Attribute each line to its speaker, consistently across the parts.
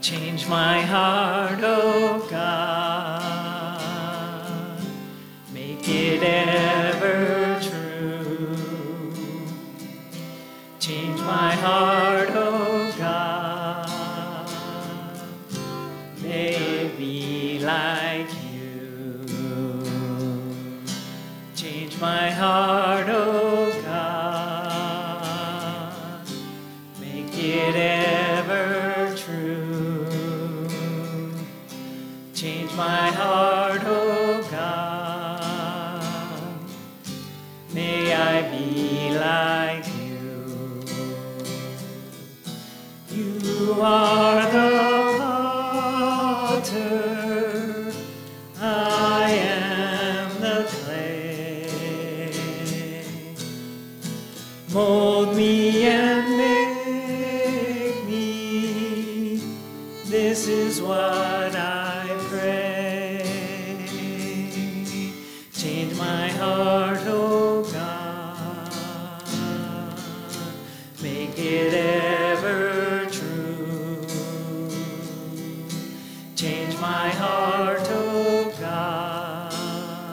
Speaker 1: Change my heart, oh God, make it ever true. Change my heart, oh God, may it be like you. Change my heart, oh God, make it ever true. Change my heart, oh God, may I be like you. You are the potter, I am the clay. Mold me and make me, this is what I pray. Change my heart, oh God, make it ever true. Change my heart, oh God,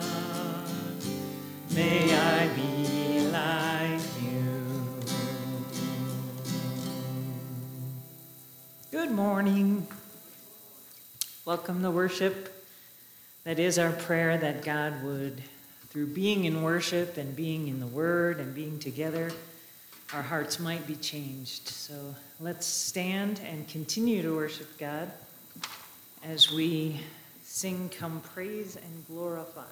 Speaker 1: may I be like you. Good morning. Welcome to worship. That is our prayer, that God would, through being in worship and being in the Word and being together, our hearts might be changed. So let's stand and continue to worship God as we sing, "Come Praise and Glorify."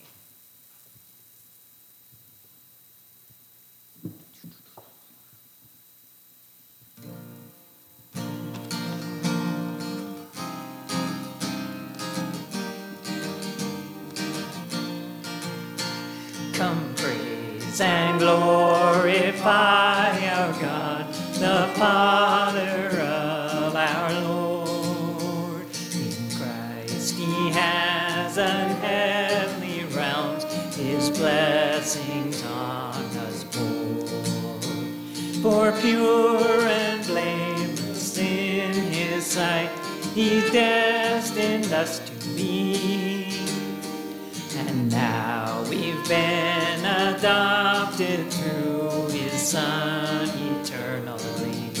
Speaker 1: Come praise and glorify our God, the Father of our Lord. In Christ He has unheavenly realms, His blessings on us poured. For pure and blameless in His sight, He destined us to be. And now we've been adopted through His Son eternally.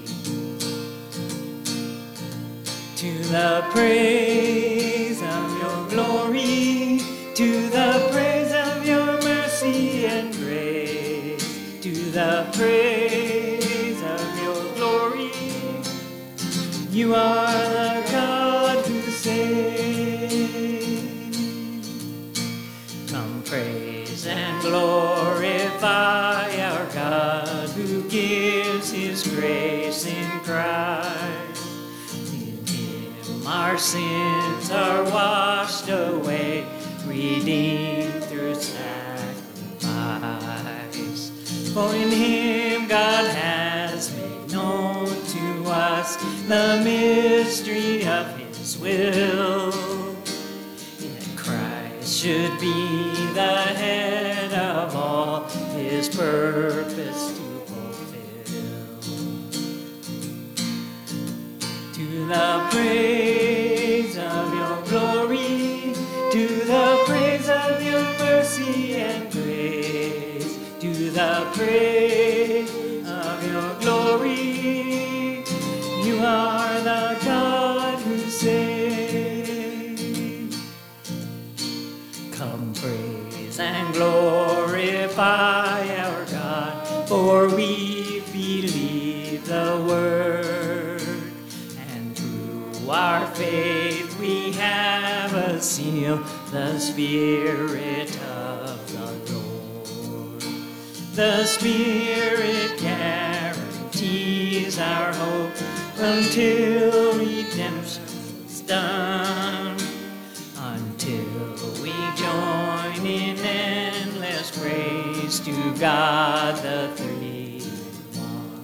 Speaker 1: To the praise of your glory, to the praise of your mercy and grace, to the praise of your glory, you are the God who saves. Praise and glorify our God who gives His grace in Christ. In Him our sins are washed away, redeemed through sacrifice. For in Him God has made known to us the mystery of His will, should be the head of all His purpose to fulfill. To the praise of your glory, to the praise of your mercy and grace, to the praise of your glory, you are the God who saves. Come praise and glorify our God, for we believe the word, and through our faith we have a seal, the Spirit of the Lord. The Spirit guarantees our hope until redemption's done, until we join in endless praise to God the Three in One.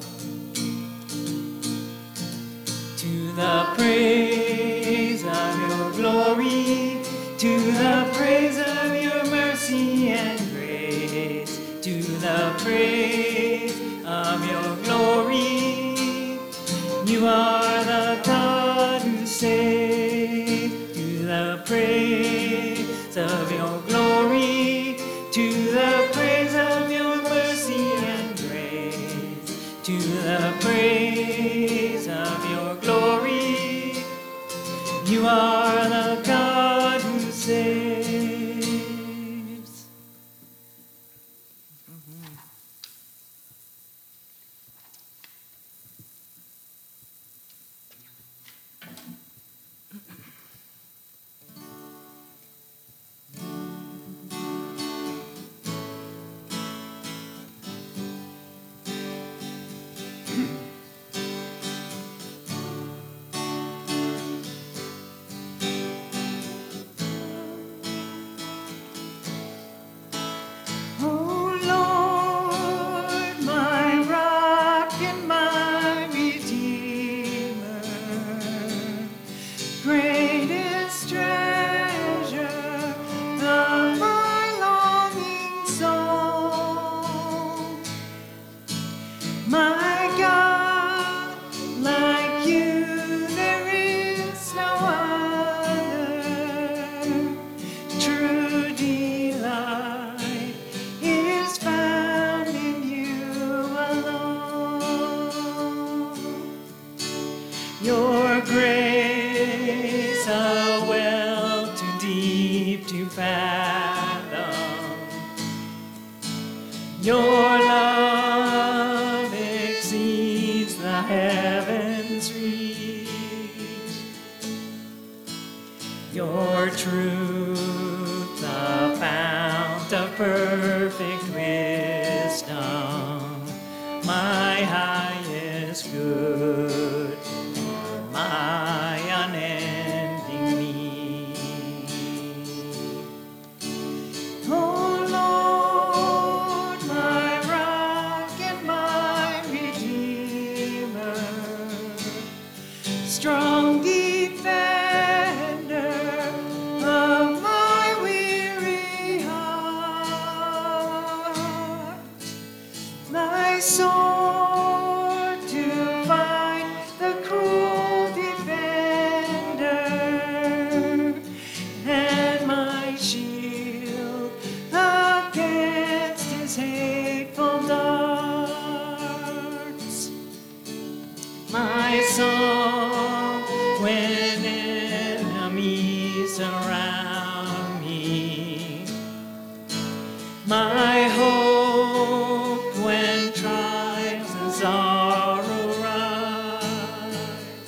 Speaker 1: To the praise of your glory, to the praise of your mercy and grace, to the praise of your glory, you are the God of your glory, to the praise of your mercy and grace, to the praise of your glory. You are the God who saves. Your grace, a well too deep to fathom. Your love exceeds the heavens' reach. Your truth, the fount of perfect wisdom, my highest good, my unending need. Oh Lord, my rock and my redeemer, strong defender of my weary heart, my sword to fight the cruel defender, and my shield against his hateful darts, my song when enemies surround me, my hope when trials and sorrow rise,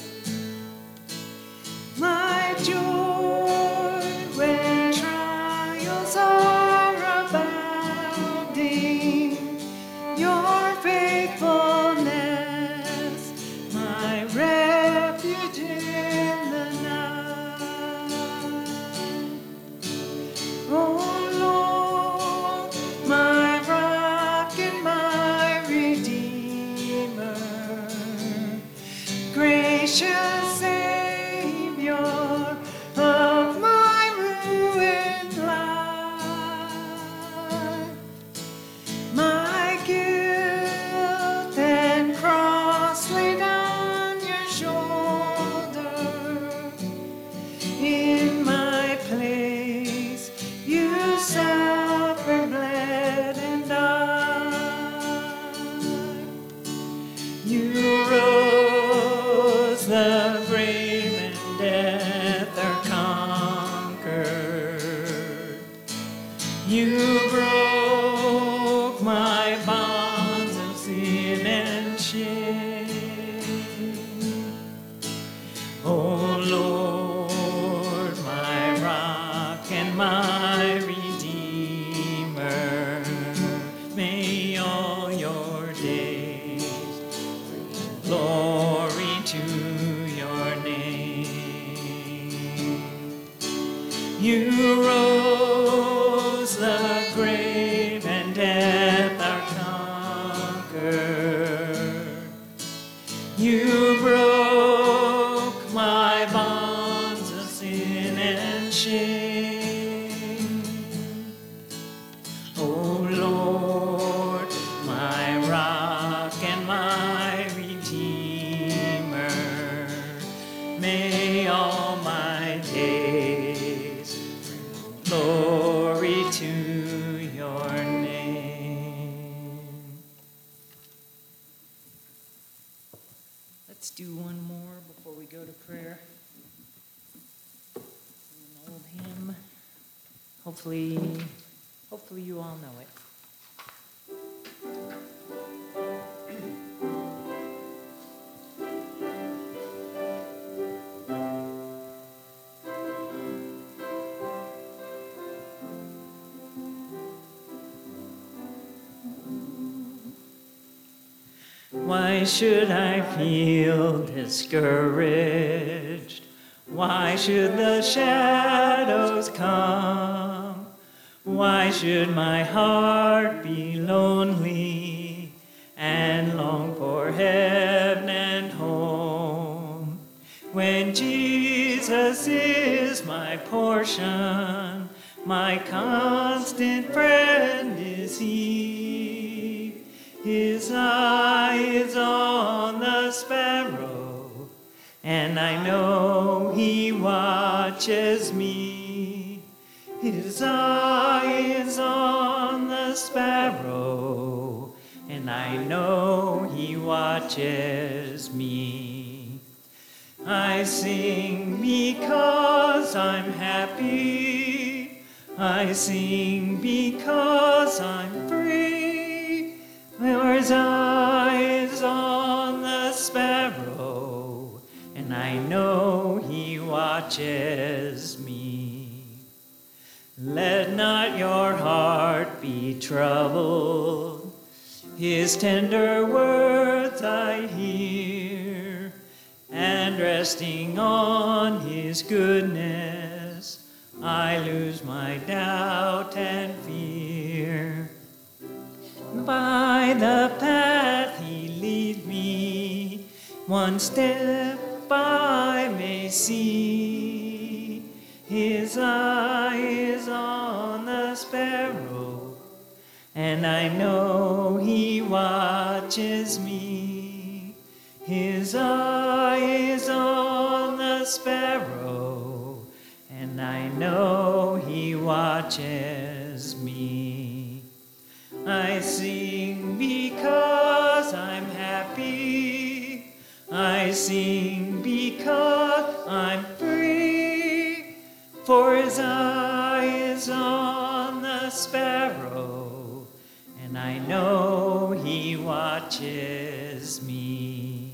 Speaker 1: my joy when trials are abounding, your faithfulness, my refuge in the night. Oh Lord, my rock and my redeemer, gracious Savior of my ruined life, my guilt and cross laid on your shoulder, in my place you suffered, bled, and died. You rose, the grave and death are conquered. You broke my bonds of sin and shame. Oh Lord, my rock and my redeemer, may all your days bring glory to your name. You rose, the grave Glory to your name. Let's do one more before we go to prayer. An old hymn. Hopefully you all know it. Why should I feel discouraged? Why should the shadows come? Why should my heart be lonely and long for heaven and home? When Jesus is my portion, my constant friend is He. His eye is on the sparrow, and I know He watches me. His eye is on the sparrow, and I know He watches me. I sing because I'm happy. I sing because I'm free. His eye is on the sparrow, and I know He watches me. Let not your heart be troubled. His tender words I hear, and resting on His goodness, I lose my doubt and fear. By the path He leads me, one step I may see. His eye is on the sparrow, and I know He watches me. His eye is on the sparrow, and I know He watches me. I sing because I'm happy. I sing because I'm free. For His eye is on the sparrow, and I know He watches me.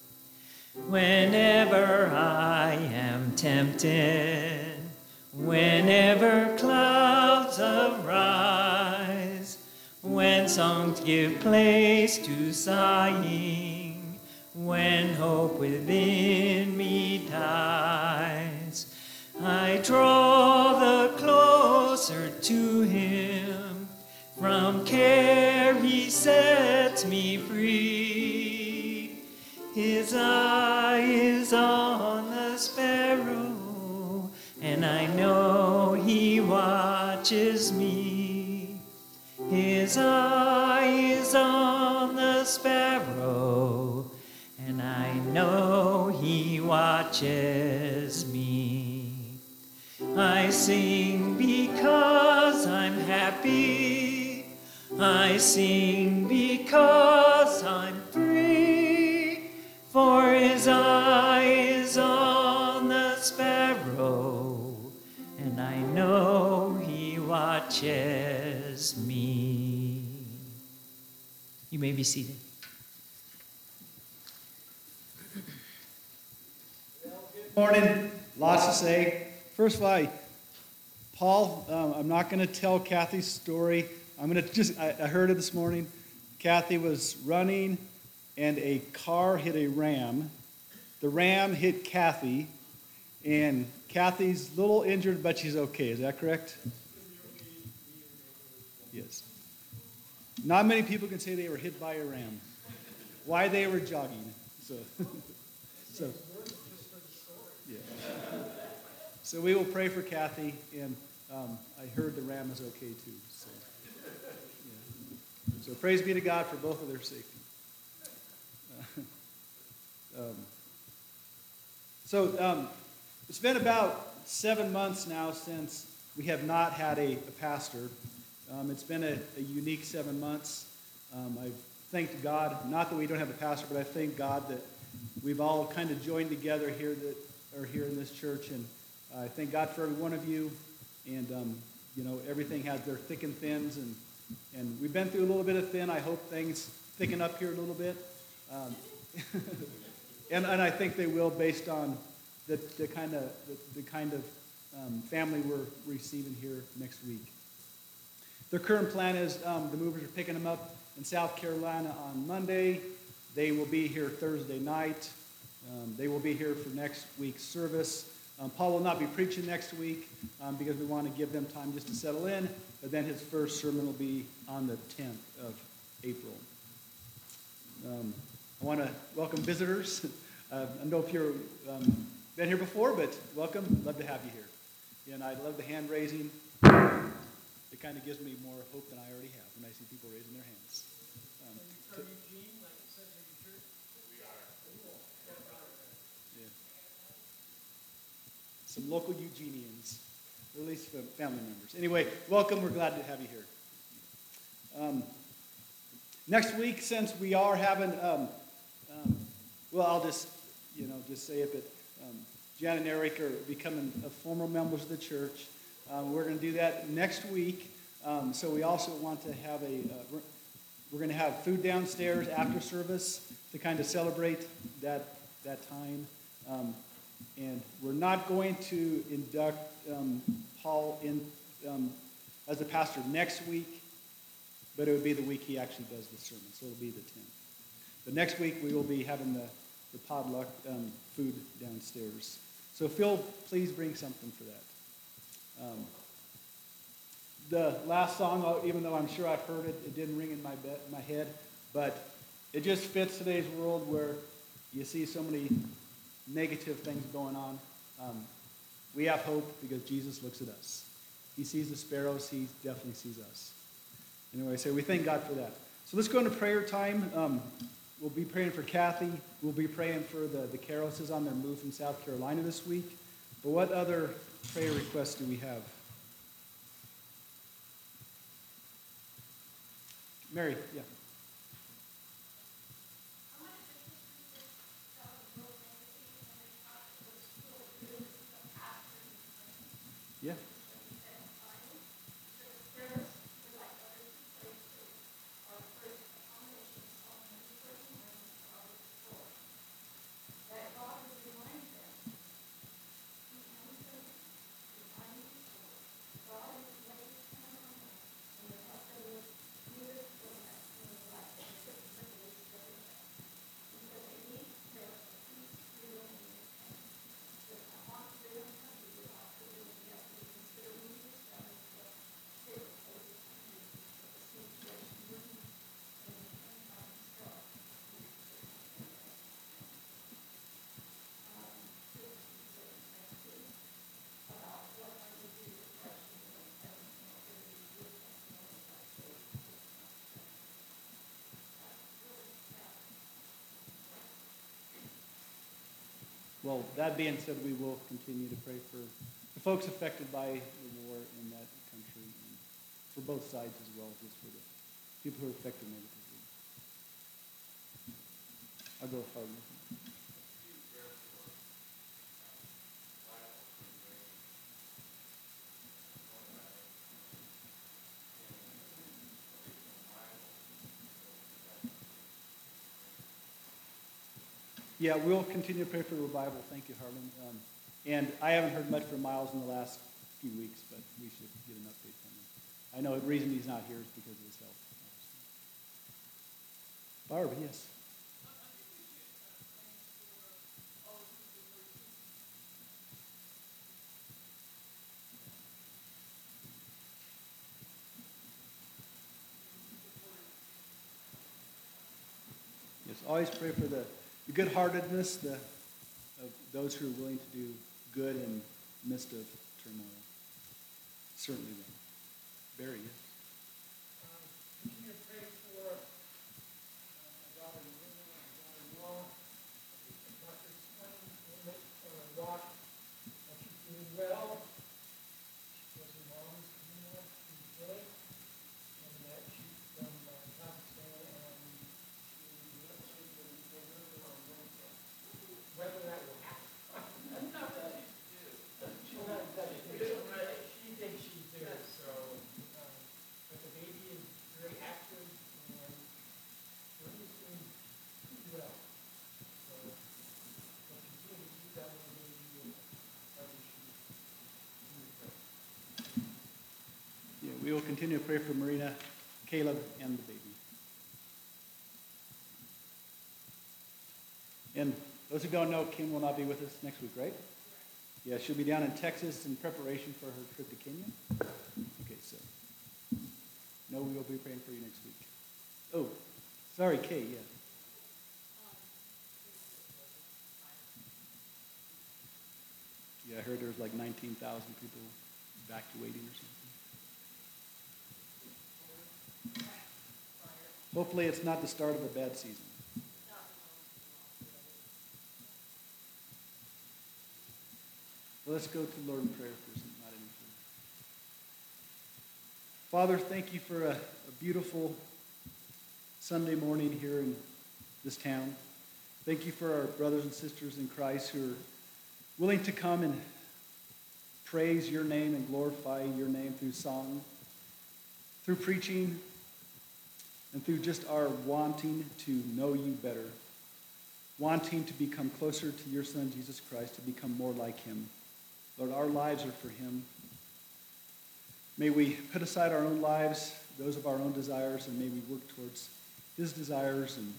Speaker 1: Whenever I am tempted, whenever clouds arise, when songs give place to sighing, when hope within me dies, I draw the closer to Him. From care He sets me free. His eye is on the sparrow, and I know He watches me. His eye is on the sparrow, and I know He watches me. I sing because I'm happy. I sing because I'm free. For His eye is on the sparrow, and I know He watches me. You may be seated.
Speaker 2: Good morning. Lots to say. First of all, Paul, I'm not going to tell Kathy's story. I heard it this morning. Kathy was running, and a car hit a ram. The ram hit Kathy, and Kathy's a little injured, but she's okay. Is that correct? Yes. Not many people can say they were hit by a ram. Why they were jogging. So yeah. So we will pray for Kathy, and I heard the ram is okay too. So, yeah. So praise be to God for both of their safety. It's been about 7 months now since we have not had a pastor. It's been a unique 7 months. I thank God, not that we don't have a pastor, but I thank God that we've all kind of joined together here that are here in this church. And I thank God for every one of you. And, everything has their thick and thins. And we've been through a little bit of thin. I hope things thicken up here a little bit. And I think they will based on the kind of family we're receiving here next week. Their current plan is the movers are picking them up in South Carolina on Monday. They will be here Thursday night. They will be here for next week's service. Paul will not be preaching next week because we want to give them time just to settle in. But then his first sermon will be on the 10th of April. I want to welcome visitors. I don't know if you've been here before, but welcome. Love to have you here. And I love the hand raising. It kind of gives me more hope than I already have when I see people raising their hands. Yeah. Some local Eugenians, or at least family members. Anyway, welcome. We're glad to have you here. Next week, since we are having, I'll just say it, but Jan and Eric are becoming former members of the church. We're going to do that next week. So we also want to have we're going to have food downstairs after service to kind of celebrate that time. And we're not going to induct Paul in as a pastor next week, but it would be the week he actually does the sermon, so it'll be the 10th. But next week we will be having the potluck food downstairs. So Phil, please bring something for that. The last song, even though I'm sure I've heard it, it didn't ring in my head, but it just fits today's world where you see so many negative things going on. We have hope because Jesus looks at us. He sees the sparrows. He definitely sees us. Anyway, so we thank God for that. So let's go into prayer time. We'll be praying for Kathy. We'll be praying for the Carrolls on their move from South Carolina this week. But what other prayer requests do we have? Mary, yeah. Yeah. Well, that being said, we will continue to pray for the folks affected by the war in that country, and for both sides as well, just for the people who are affected negatively. I'll go with Harlan. Yeah, we'll continue to pray for the revival. Thank you, Harlan. And I haven't heard much from Miles in the last few weeks, but we should get an update from him. I know the reason he's not here is because of his health. Barb, yes. Yes, always pray for the good-heartedness of those who are willing to do good in the midst of turmoil. Certainly will. Barry, yes.
Speaker 3: Continue to pray for my daughter Nina and my daughter-in-law. Dr. Rock, she's doing well. She was in
Speaker 2: we will continue to pray for Marina, Caleb, and the baby. And those who don't know, Kim will not be with us next week, right? Yeah, she'll be down in Texas in preparation for her trip to Kenya. Okay, so no, we will be praying for you next week. Oh, sorry, Kay, yeah. Yeah, I heard there was like 19,000 people evacuating or something. Hopefully it's not the start of a bad season. Well, let's go to the Lord in prayer if there's not anything. Father, thank you for a beautiful Sunday morning here in this town. Thank you for our brothers and sisters in Christ who are willing to come and praise your name and glorify your name through song, through preaching, and through just our wanting to know you better, wanting to become closer to your Son, Jesus Christ, to become more like him. Lord, our lives are for him. May we put aside our own lives, those of our own desires, and may we work towards his desires and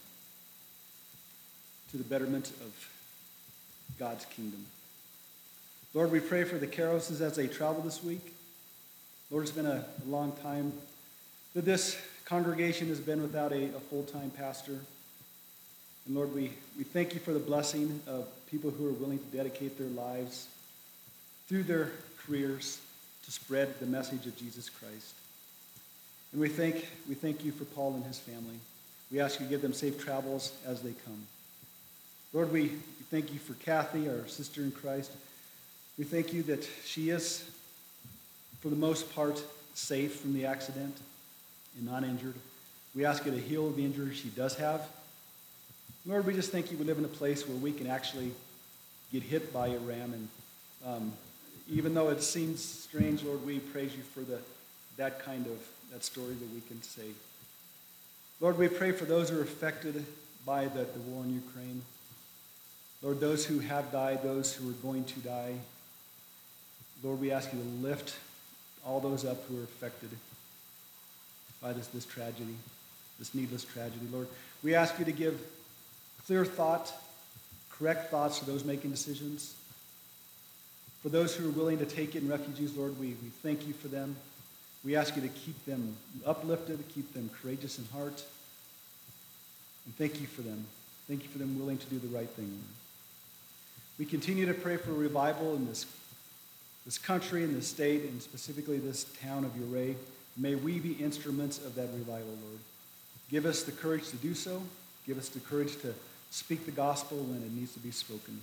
Speaker 2: to the betterment of God's kingdom. Lord, we pray for the Karoses as they travel this week. Lord, it's been a long time that this congregation has been without a full-time pastor. And Lord, we thank you for the blessing of people who are willing to dedicate their lives through their careers to spread the message of Jesus Christ. And we thank you for Paul and his family. We ask you to give them safe travels as they come. Lord, we thank you for Kathy, our sister in Christ. We thank you that she is, for the most part, safe from the accident and not injured. We ask you to heal the injuries she does have. Lord, we just thank you we live in a place where we can actually get hit by a ram. And even though it seems strange, Lord, we praise you for that story that we can say. Lord, we pray for those who are affected by the war in Ukraine. Lord, those who have died, those who are going to die. Lord, we ask you to lift all those up who are affected by this tragedy, this needless tragedy. Lord, we ask you to give clear thought, correct thoughts to those making decisions. For those who are willing to take in refugees, Lord, we thank you for them. We ask you to keep them uplifted, keep them courageous in heart. And thank you for them. Thank you for them willing to do the right thing, Lord. We continue to pray for revival in this country and this state, and specifically this town of Ouray. May we be instruments of that revival, Lord. Give us the courage to do so. Give us the courage to speak the gospel when it needs to be spoken.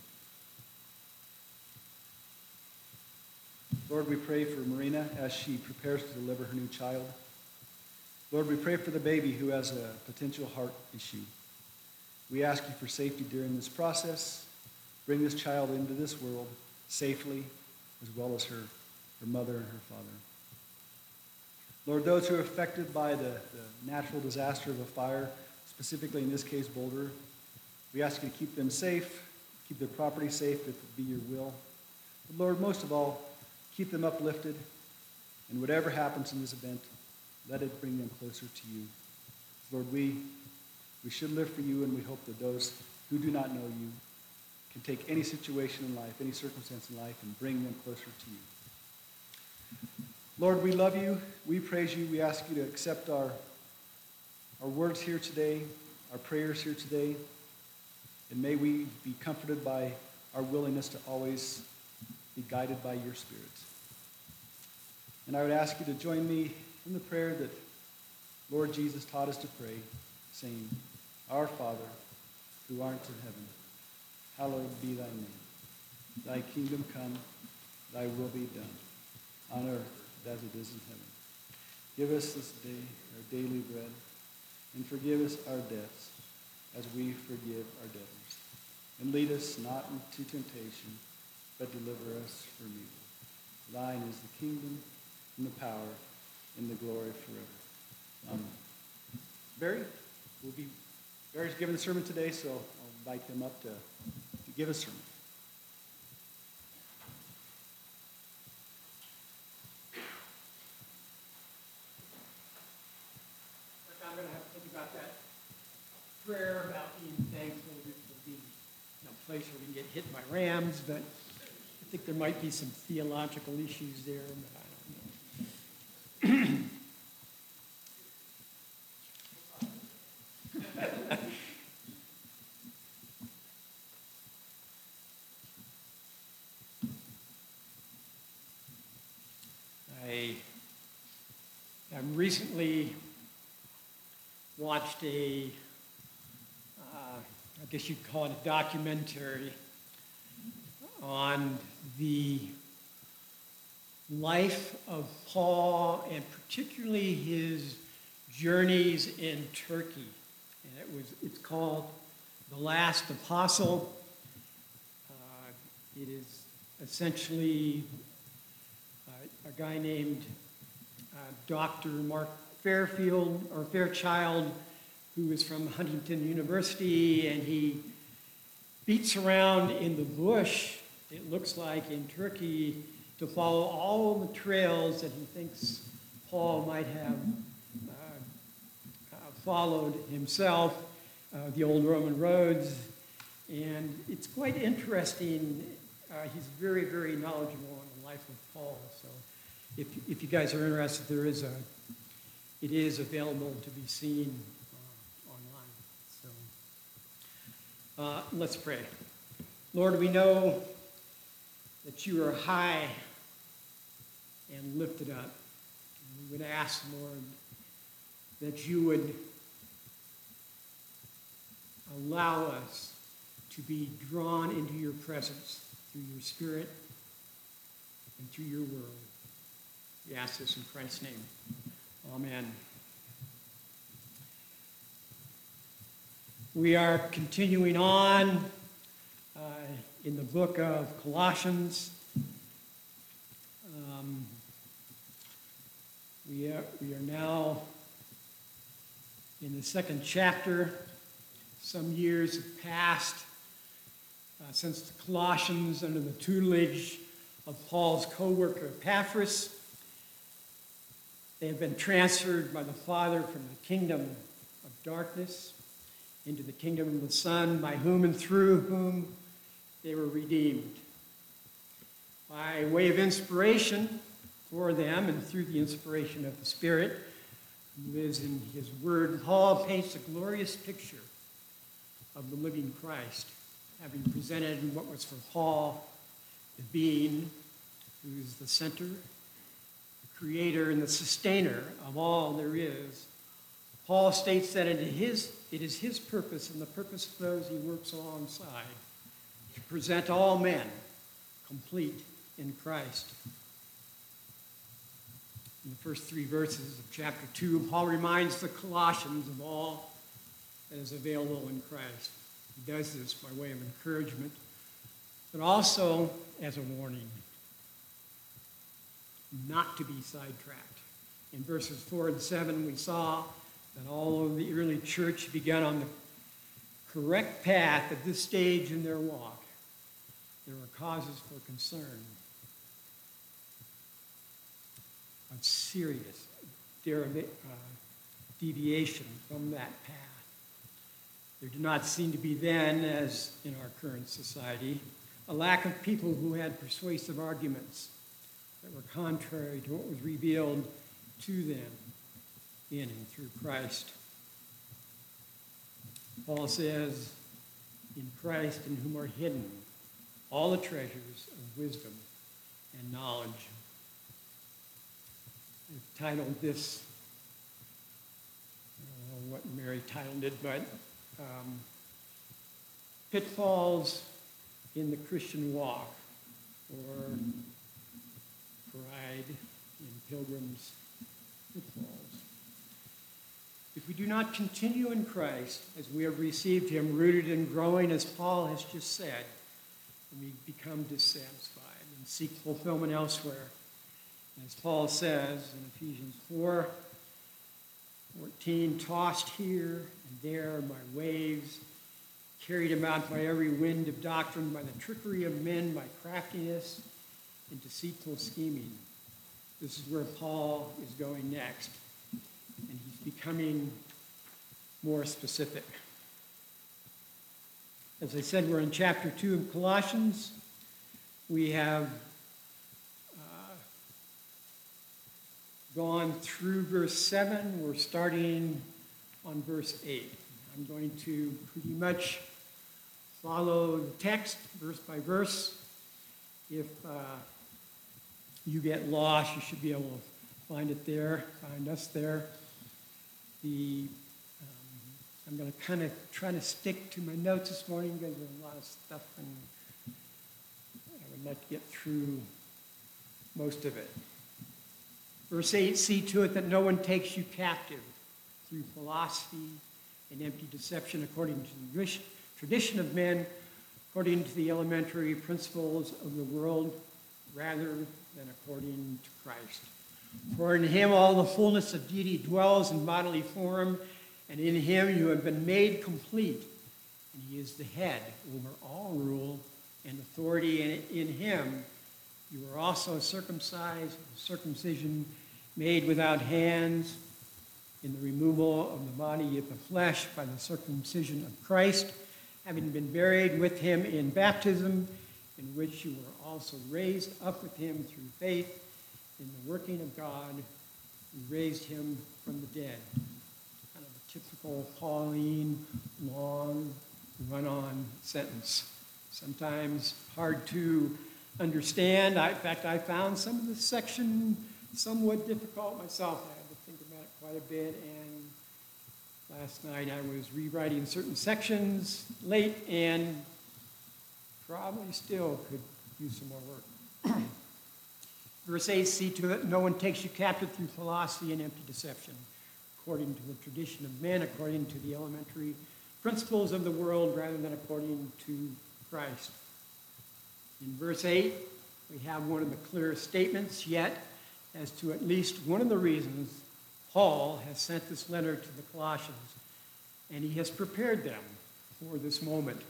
Speaker 2: Lord, we pray for Marina as she prepares to deliver her new child. Lord, we pray for the baby who has a potential heart issue. We ask you for safety during this process. Bring this child into this world safely, as well as her mother and her father. Lord, those who are affected by the natural disaster of a fire, specifically in this case Boulder, we ask you to keep them safe, keep their property safe if it be your will. But Lord, most of all, keep them uplifted, and whatever happens in this event, let it bring them closer to you. Lord, we should live for you, and we hope that those who do not know you can take any situation in life, any circumstance in life, and bring them closer to you. Lord, we love you. We praise you. We ask you to accept our words here today, our prayers here today, and may we be comforted by our willingness to always be guided by your Spirit. And I would ask you to join me in the prayer that Lord Jesus taught us to pray, saying, Our Father, who art in heaven, hallowed be thy name. Thy kingdom come, thy will be done, on earth as it is in heaven. Give us this day our daily bread, and forgive us our debts, as we forgive our debtors. And lead us not into temptation, but deliver us from evil. Thine is the kingdom, and the power, and the glory forever. Amen. Barry's giving the sermon today, so I'll invite him up to give a sermon.
Speaker 3: about that prayer about being thankful to be in a place where we can get hit by rams, but I think there might be some theological issues there that I don't know. I recently watched I guess you'd call it a documentary on the life of Paul and particularly his journeys in Turkey. And it's called The Last Apostle. It is essentially a guy named Dr. Mark Fairchild, who is from Huntington University, and he beats around in the bush, it looks like, in Turkey to follow all the trails that he thinks Paul might have followed himself, the old Roman roads. And it's quite interesting. He's very, very knowledgeable on the life of Paul. So if you guys are interested, it is available to be seen online. So let's pray. Lord, we know that you are high and lifted up. And we would ask, Lord, that you would allow us to be drawn into your presence through your Spirit and through your word. We ask this in Christ's name. Amen. We are continuing on in the book of Colossians. We are now in the second chapter. Some years have passed since the Colossians, under the tutelage of Paul's co-worker Epaphras, they have been transferred by the Father from the kingdom of darkness into the kingdom of the Son, by whom and through whom they were redeemed. By way of inspiration for them and through the inspiration of the Spirit, who lives in his word, Paul paints a glorious picture of the living Christ, having presented what was for Paul the being, who is the center, the creator, and the sustainer of all there is. Paul states that it is his purpose and the purpose of those he works alongside to present all men complete in Christ. In the first 3 verses of chapter 2, Paul reminds the Colossians of all that is available in Christ. He does this by way of encouragement, but also as a warning not to be sidetracked. In verses 4 and 7, we saw that although the early church began on the correct path at this stage in their walk, there were causes for concern of serious deviation from that path. There did not seem to be then, as in our current society, a lack of people who had persuasive arguments that were contrary to what was revealed to them in and through Christ. Paul says, in Christ in whom are hidden all the treasures of wisdom and knowledge. I've titled this, I don't know what Mary titled it, but Pitfalls in the Christian Walk, or Pride in Pilgrim's Pitfalls. If we do not continue in Christ as we have received him, rooted and growing, as Paul has just said, we become dissatisfied and seek fulfillment elsewhere. As Paul says in Ephesians 4:14, tossed here and there by waves, carried about by every wind of doctrine, by the trickery of men, by craftiness and deceitful scheming. This is where Paul is going next. And he's becoming more specific. As I said, we're in chapter 2 of Colossians. We have gone through verse 7. We're starting on verse 8. I'm going to pretty much follow the text verse by verse. If you get lost, you should be able to find it there, find us there. I'm going to kind of try to stick to my notes this morning because there's a lot of stuff and I would like to get through most of it. Verse 8, see to it that no one takes you captive through philosophy and empty deception according to the tradition of men, according to the elementary principles of the world, rather than according to Christ. For in him all the fullness of deity dwells in bodily form, and in him you have been made complete. And he is the head over all rule and authority, and in him you are also circumcised, circumcision made without hands, in the removal of the body of the flesh by the circumcision of Christ, having been buried with him in baptism, in which you were also raised up with him through faith in the working of God, who raised him from the dead. Kind of a typical Pauline, long, run-on sentence. Sometimes hard to understand. In fact, I found some of this section somewhat difficult myself. I had to think about it quite a bit, and last night I was rewriting certain sections late and probably still could use some more work. Verse 8, see to it, no one takes you captive through philosophy and empty deception, according to the tradition of men, according to the elementary principles of the world, rather than according to Christ. In verse 8, we have one of the clearest statements yet as to at least one of the reasons Paul has sent this letter to the Colossians, and he has prepared them for this moment.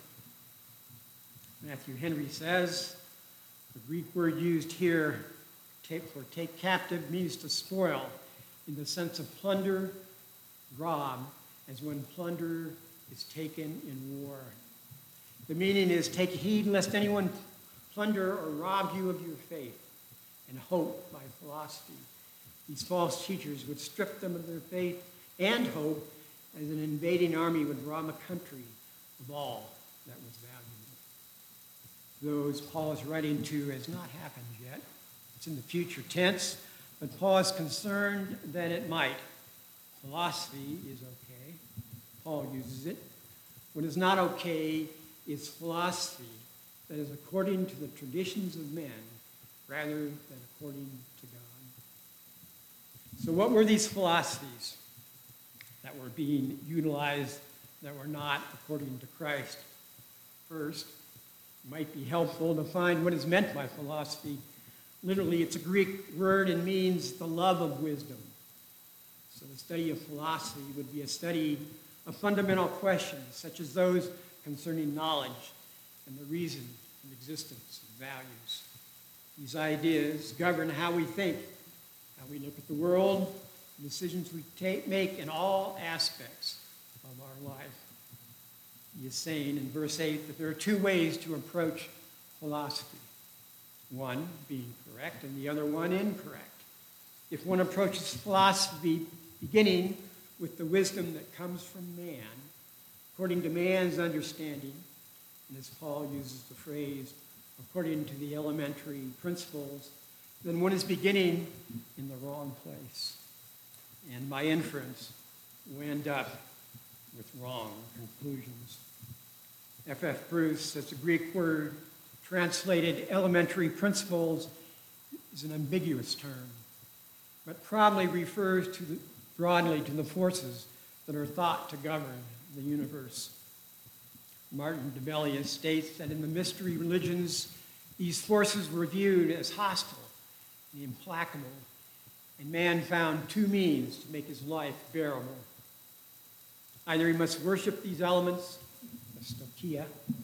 Speaker 3: Matthew Henry says, the Greek word used here for take captive means to spoil in the sense of plunder, rob, as when plunder is taken in war. The meaning is take heed lest anyone plunder or rob you of your faith and hope by philosophy. These false teachers would strip them of their faith and hope as an invading army would rob a country of all that was valuable. Those Paul is writing to has not happened yet. It's in the future tense, but Paul is concerned that it might. Philosophy is okay. Paul uses it. What is not okay is philosophy that is according to the traditions of men rather than according to God. So what were these philosophies that were being utilized that were not according to Christ? First, it might be helpful to find what is meant by philosophy. Literally, it's a Greek word and means the love of wisdom. So the study of philosophy would be a study of fundamental questions, such as those concerning knowledge and the reason and existence of values. These ideas govern how we think, how we look at the world, the decisions we make in all aspects of our life. He is saying in verse 8 that there are two ways to approach philosophy. One being correct and the other one incorrect. If one approaches philosophy beginning with the wisdom that comes from man, according to man's understanding, and as Paul uses the phrase, according to the elementary principles, then one is beginning in the wrong place. And by inference, we end up with wrong conclusions. F.F. Bruce says the Greek word translated elementary principles is an ambiguous term, but probably refers broadly to the forces that are thought to govern the universe. Martin Debelius states that in the mystery religions, these forces were viewed as hostile and implacable, and man found two means to make his life bearable. Either he must worship these elements, the stoicheia,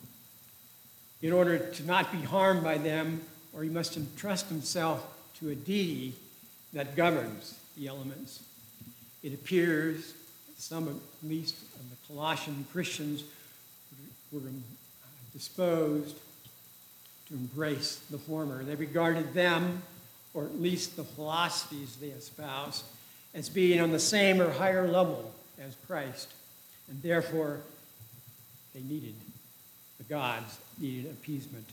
Speaker 3: in order to not be harmed by them, or he must entrust himself to a deity that governs the elements. It appears some, at least, of the Colossian Christians were disposed to embrace the former. They regarded them, or at least the philosophies they espoused, as being on the same or higher level as Christ, and therefore the gods needed appeasement.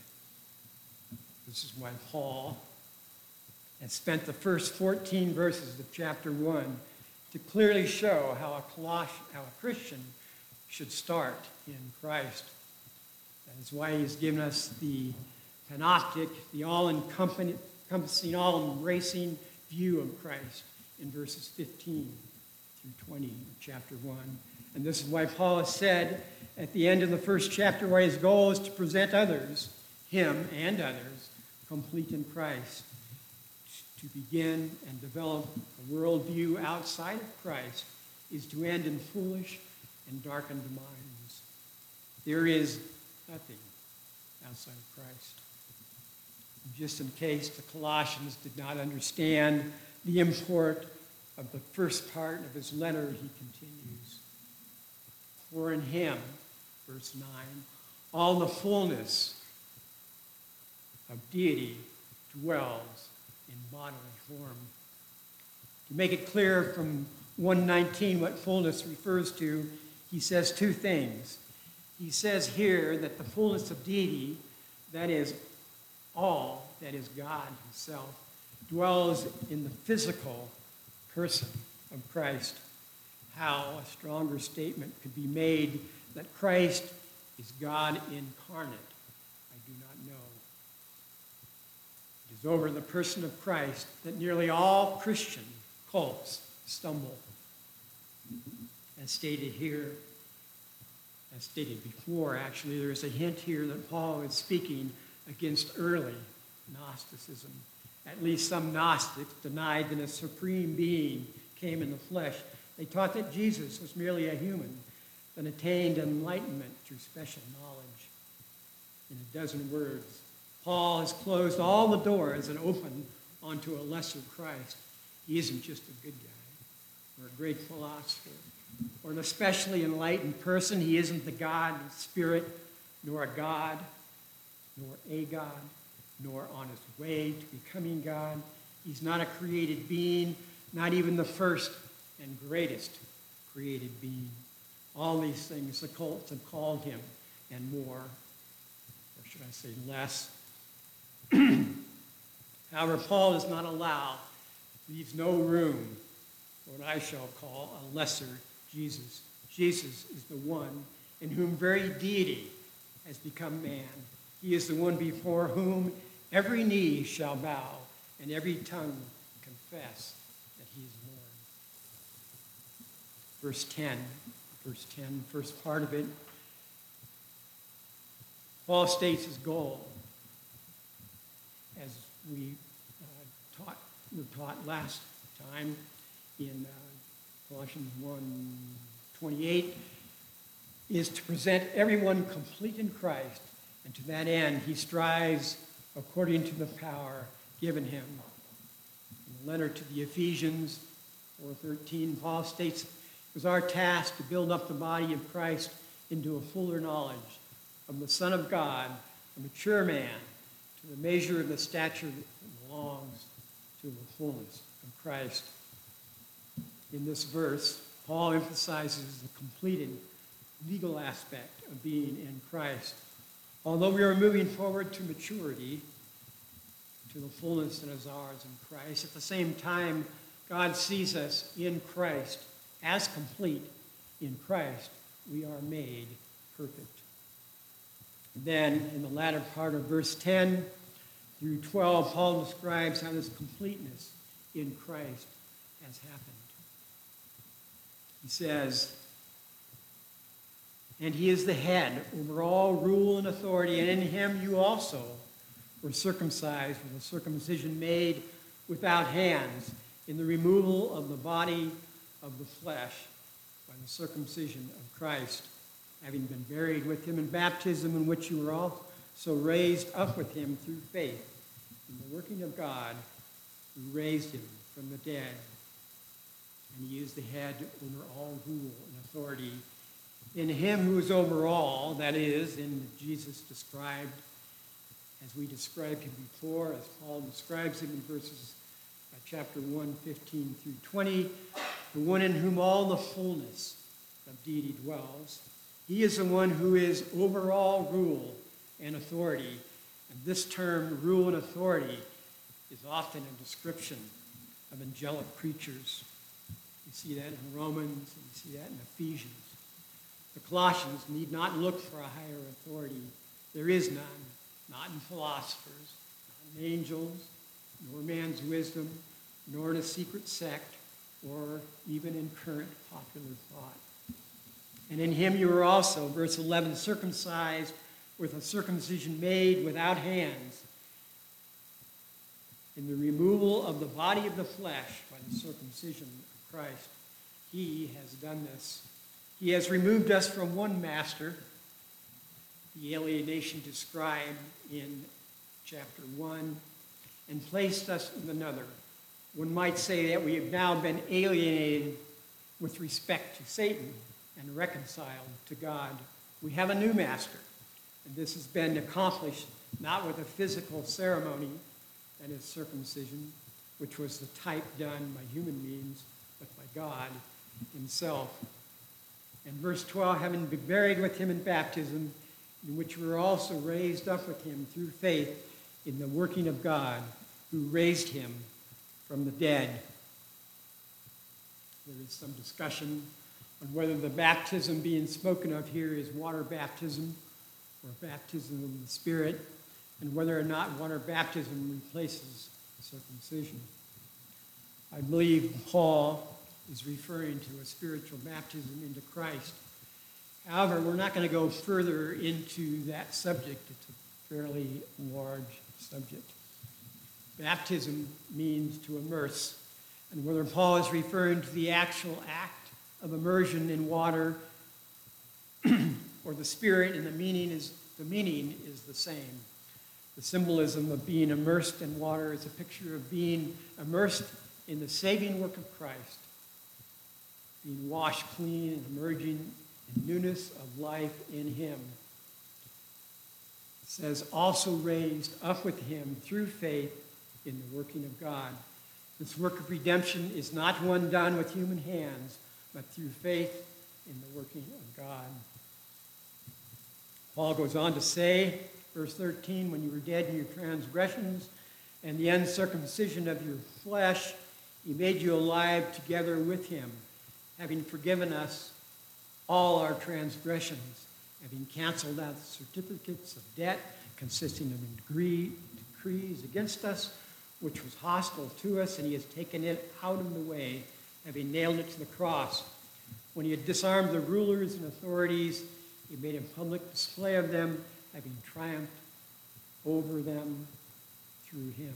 Speaker 3: This is why Paul has spent the first 14 verses of chapter 1 to clearly show how a Christian should start in Christ. That is why he's given us the panoptic, the all-encompassing, all-embracing view of Christ in verses 15 through 20 of chapter 1. And this is why Paul has said at the end of the first chapter, why his goal is to present others, him and others, complete in Christ, to begin and develop a worldview outside of Christ is to end in foolish and darkened minds. There is nothing outside of Christ. And just in case the Colossians did not understand the import of the first part of his letter, he continues. For in him, verse 9, all the fullness of deity dwells in bodily form. To make it clear from 1:19 what fullness refers to, he says two things. He says here that the fullness of deity, that is all, that is God himself, dwells in the physical person of Christ. How a stronger statement could be made that Christ is God incarnate, I do not know. It is over the person of Christ that nearly all Christian cults stumble. As stated here, as stated before, actually, there is a hint here that Paul is speaking against early Gnosticism. At least some Gnostics denied that a supreme being came in the flesh. They taught that Jesus was merely a human that attained enlightenment through special knowledge. In a dozen words, Paul has closed all the doors and opened onto a lesser Christ. He isn't just a good guy or a great philosopher or an especially enlightened person. He isn't the God in spirit, nor a God, nor a God, nor on his way to becoming God. He's not a created being, not even the first and greatest created being. All these things the cults have called him, and more, or should I say less. However, Paul does not allow, leaves no room for what I shall call a lesser Jesus. Jesus is the one in whom very deity has become man. He is the one before whom every knee shall bow and every tongue confess that he is Lord. Verse 10, first part of it, Paul states his goal, as we were taught last time in Colossians 1:28, is to present everyone complete in Christ, and to that end he strives according to the power given him. In the letter to the Ephesians 4:13, Paul states, it was our task to build up the body of Christ into a fuller knowledge of the Son of God, a mature man, to the measure of the stature that belongs to the fullness of Christ. In this verse, Paul emphasizes the completed legal aspect of being in Christ. Although we are moving forward to maturity, to the fullness that is ours in Christ, at the same time, God sees us in Christ as complete. In Christ, we are made perfect. Then, in the latter part of verse 10 through 12, Paul describes how this completeness in Christ has happened. He says, and he is the head over all rule and authority, and in him you also were circumcised with a circumcision made without hands, in the removal of the body of the flesh by the circumcision of Christ, having been buried with him in baptism, in which you were also raised up with him through faith in the working of God who raised him from the dead. and he is the head over all rule and authority. In him who is over all, that is, in Jesus described, as we described him before, as Paul describes him in verses chapter 1, 15 through 20, the one in whom all the fullness of deity dwells. He is the one who is over all rule and authority. And this term, rule and authority, is often a description of angelic creatures. You see that in Romans, and you see that in Ephesians. The Colossians need not look for a higher authority. There is none, not in philosophers, not in angels, nor man's wisdom, nor in a secret sect, or even in current popular thought. And in him you are also, verse 11, circumcised with a circumcision made without hands, in the removal of the body of the flesh by the circumcision of Christ. He has done this. He has removed us from one master, the alienation described in chapter 1, and placed us in another. One might say that we have now been alienated with respect to Satan and reconciled to God. We have a new master, and this has been accomplished not with a physical ceremony, that is circumcision, which was the type done by human means, but by God himself. And verse 12, having been buried with him in baptism, in which we were also raised up with him through faith in the working of God, who raised him from the dead. There is some discussion on whether the baptism being spoken of here is water baptism or baptism of the Spirit, and whether or not water baptism replaces circumcision. I believe Paul is referring to a spiritual baptism into Christ. However, we're not going to go further into that subject. It's a fairly large subject. Baptism means to immerse, and whether Paul is referring to the actual act of immersion in water or the Spirit, and the meaning is the same. The symbolism of being immersed in water is a picture of being immersed in the saving work of Christ, being washed clean and emerging in newness of life in him. It says, also raised up with him through faith in the working of God. This work of redemption is not one done with human hands, but through faith in the working of God. Paul goes on to say, verse 13, when you were dead in your transgressions and the uncircumcision of your flesh, he made you alive together with him, having forgiven us all our transgressions, having canceled out the certificates of debt consisting of decrees against us, which was hostile to us, and he has taken it out of the way, having nailed it to the cross. When he had disarmed the rulers and authorities, he made a public display of them, having triumphed over them through him.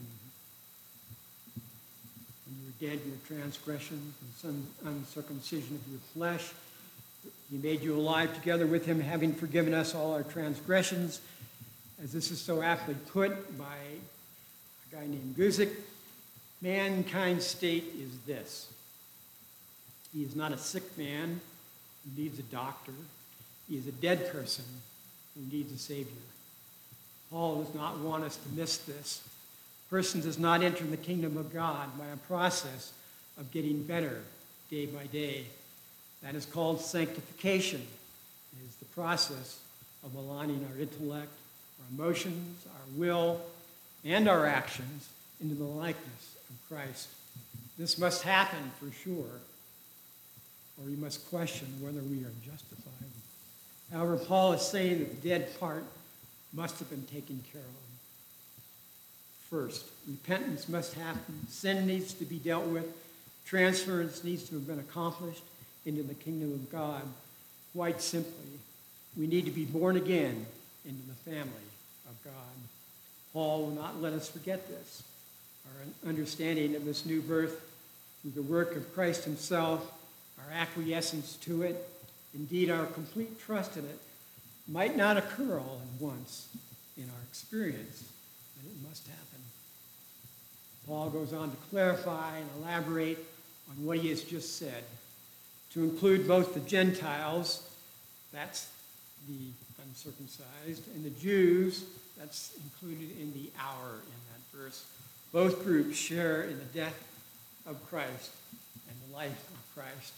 Speaker 3: When you were dead in your transgressions and some uncircumcision of your flesh, he made you alive together with him, having forgiven us all our transgressions. As this is so aptly put by a guy named Guzik, mankind's state is this. He is not a sick man who needs a doctor. He is a dead person who needs a Savior. Paul does not want us to miss this. A person does not enter the kingdom of God by a process of getting better day by day. That is called sanctification. It is the process of aligning our intellect, our emotions, our will, and our actions into the likeness of Christ. This must happen for sure, or we must question whether we are justified. However, Paul is saying that the dead part must have been taken care of. First, repentance must happen. Sin needs to be dealt with. Transference needs to have been accomplished into the kingdom of God. Quite simply, we need to be born again into the family of God. Paul will not let us forget this. Our understanding of this new birth through the work of Christ himself, our acquiescence to it, indeed our complete trust in it, might not occur all at once in our experience, but it must happen. Paul goes on to clarify and elaborate on what he has just said, to include both the Gentiles, that's the uncircumcised, and the Jews, that's included in the hour in that verse. Both groups share in the death of Christ and the life of Christ.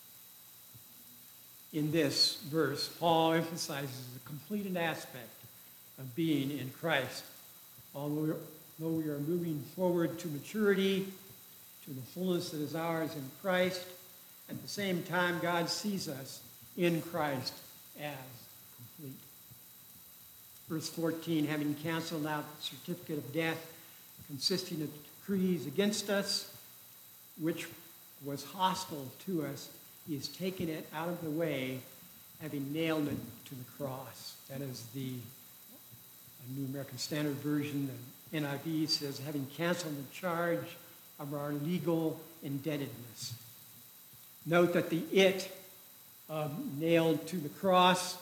Speaker 3: In this verse, Paul emphasizes the completed aspect of being in Christ. Although we are moving forward to maturity, to the fullness that is ours in Christ, at the same time, God sees us in Christ as complete. Verse 14, having canceled out the certificate of death consisting of decrees against us, which was hostile to us, he has taken it out of the way, having nailed it to the cross. That is the New American Standard Version. The NIV says, having canceled the charge of our legal indebtedness. Note that the it nailed to the cross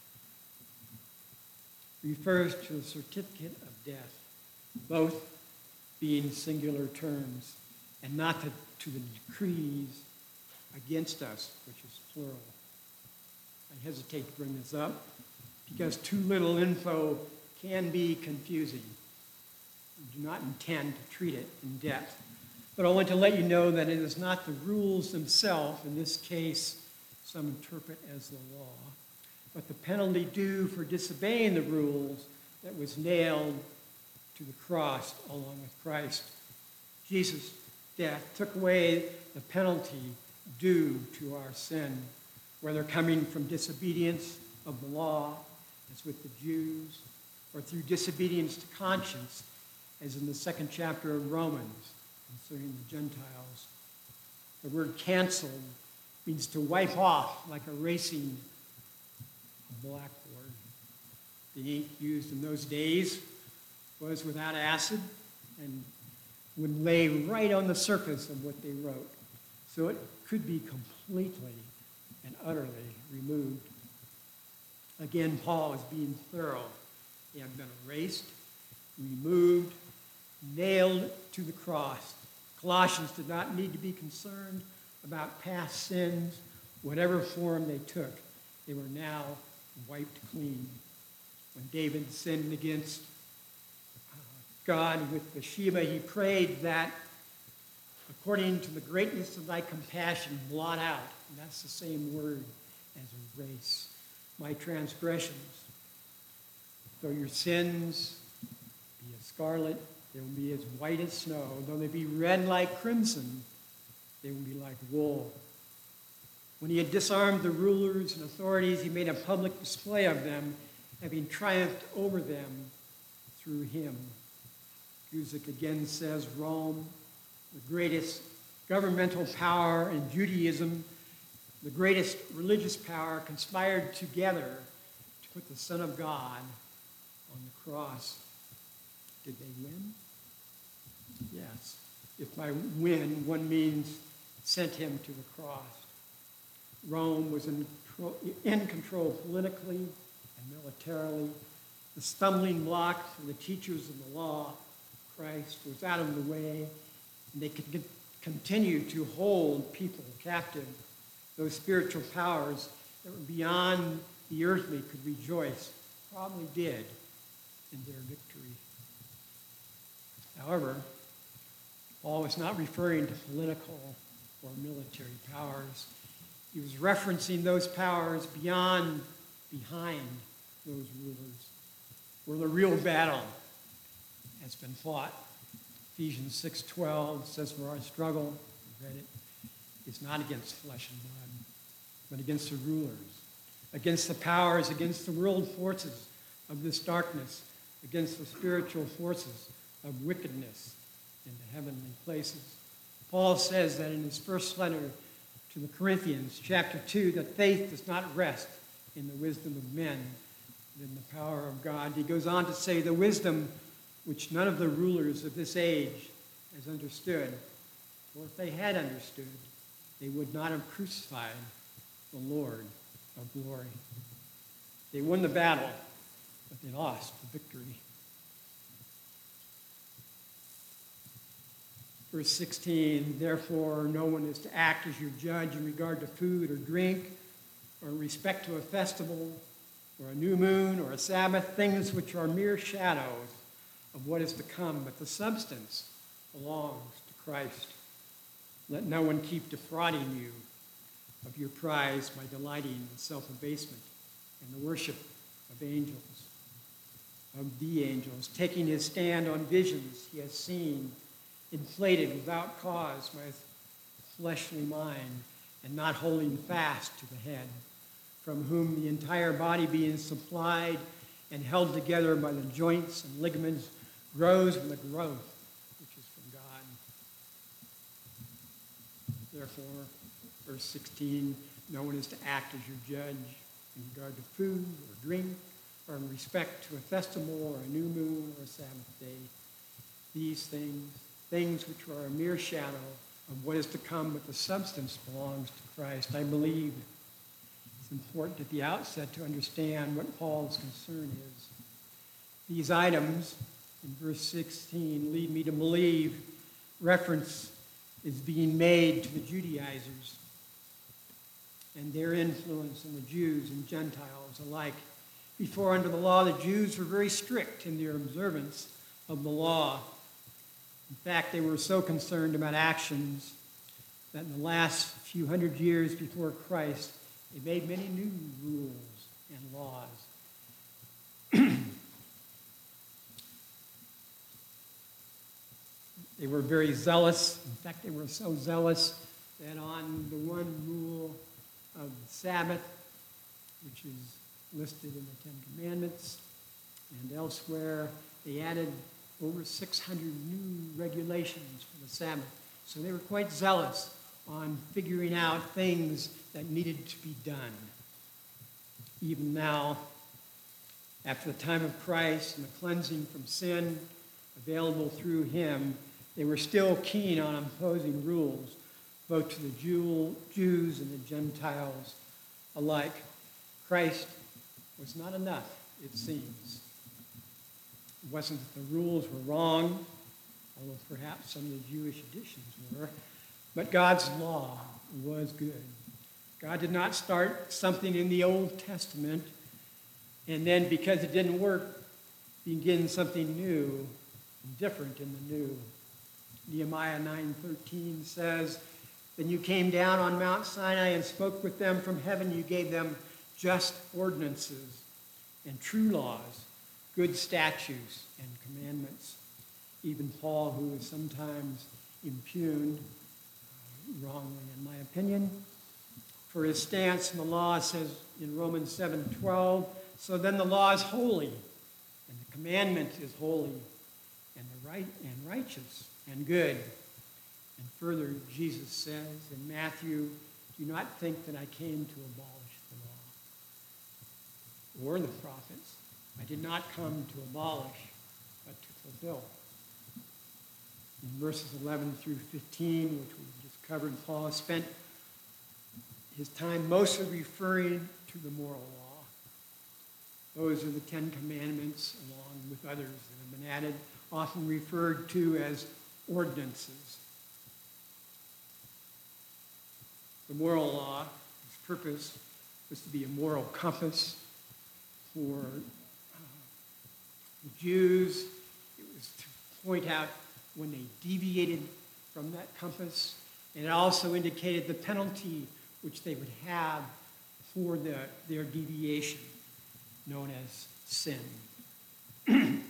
Speaker 3: refers to the certificate of death, both being singular terms, and not to the decrees against us, which is plural. I hesitate to bring this up because too little info can be confusing. I do not intend to treat it in depth, but I want to let you know that it is not the rules themselves, in this case, some interpret as the law, but the penalty due for disobeying the rules that was nailed to the cross along with Christ. Jesus' death took away the penalty due to our sin, whether coming from disobedience of the law, as with the Jews, or through disobedience to conscience, as in the 2nd chapter of Romans, concerning the Gentiles. The word canceled means to wipe off, like erasing a blackboard. The ink used in those days was without acid and would lay right on the surface of what they wrote. So it could be completely and utterly removed. Again, Paul is being thorough. They have been erased, removed, nailed to the cross. Colossians did not need to be concerned about past sins, whatever form they took. They were now wiped clean. When David sinned against God with Bathsheba, he prayed that, according to the greatness of thy compassion, blot out, and that's the same word as erase, my transgressions. Though your sins be as scarlet, they will be as white as snow. Though they be red like crimson, they will be like wool. When he had disarmed the rulers and authorities, he made a public display of them, having triumphed over them through him. Guzik again says Rome, the greatest governmental power in Judaism, the greatest religious power, conspired together to put the Son of God on the cross. Did they win? Yes. If by win, one means sent him to the cross. Rome was in control politically and militarily. The stumbling block for the teachers of the law, Christ, was out of the way, and they could continue to hold people captive. Those spiritual powers that were beyond the earthly could rejoice, probably did, in their victory. However, Paul was not referring to political or military powers. He was referencing those powers behind those rulers, where the real battle has been fought. Ephesians 6:12 says, for our struggle, you read it, is not against flesh and blood, but against the rulers, against the powers, against the world forces of this darkness, against the spiritual forces of wickedness in the heavenly places. Paul says that in his first letter to the Corinthians, chapter 2, that faith does not rest in the wisdom of men, but in the power of God. He goes on to say the wisdom which none of the rulers of this age has understood. For if they had understood, they would not have crucified the Lord of glory. They won the battle, but they lost the victory. Verse 16, therefore no one is to act as your judge in regard to food or drink, or in respect to a festival, or a new moon, or a Sabbath, things which are mere shadows of what is to come, but the substance belongs to Christ. Let no one keep defrauding you of your prize by delighting in self-abasement and the worship of the angels, taking his stand on visions he has seen, inflated without cause by his fleshly mind, and not holding fast to the head, from whom the entire body being supplied and held together by the joints and ligaments grows with the growth which is from God. Therefore, verse 16, no one is to act as your judge in regard to food or drink, or in respect to a festival or a new moon or a Sabbath day. These things which are a mere shadow of what is to come, but the substance belongs to Christ. I believe it's important at the outset to understand what Paul's concern is. These items in verse 16 lead me to believe reference is being made to the Judaizers and their influence on the Jews and Gentiles alike. Before, under the law, the Jews were very strict in their observance of the law. In fact, they were so concerned about actions that in the last few hundred years before Christ, they made many new rules and laws. They were very zealous. In fact, they were so zealous that on the one rule of the Sabbath, which is listed in the Ten Commandments and elsewhere, they added over 600 new regulations for the Sabbath. So they were quite zealous on figuring out things that needed to be done. Even now, after the time of Christ and the cleansing from sin available through him, they were still keen on imposing rules, both to the Jews and the Gentiles alike. Christ was not enough, it seems. It wasn't that the rules were wrong, although perhaps some of the Jewish additions were, but God's law was good. God did not start something in the Old Testament and then, because it didn't work, begin something new and different in the new. Nehemiah 9:13 says, then you came down on Mount Sinai and spoke with them from heaven. You gave them just ordinances and true laws, good statutes and commandments. Even Paul, who is sometimes impugned, wrongly in my opinion, for his stance in the law, says in Romans 7:12, so then the law is holy, and the commandment is holy, and right and righteous and good. And further, Jesus says in Matthew, do not think that I came to abolish the law or the prophets. I did not come to abolish, but to fulfill. In verses 11 through 15, which we just covered, Paul has spent his time mostly referring to the moral law. Those are the Ten Commandments, along with others that have been added, often referred to as ordinances. The moral law, its purpose was to be a moral compass for the Jews. It was to point out when they deviated from that compass, and it also indicated the penalty which they would have for their deviation, known as sin. And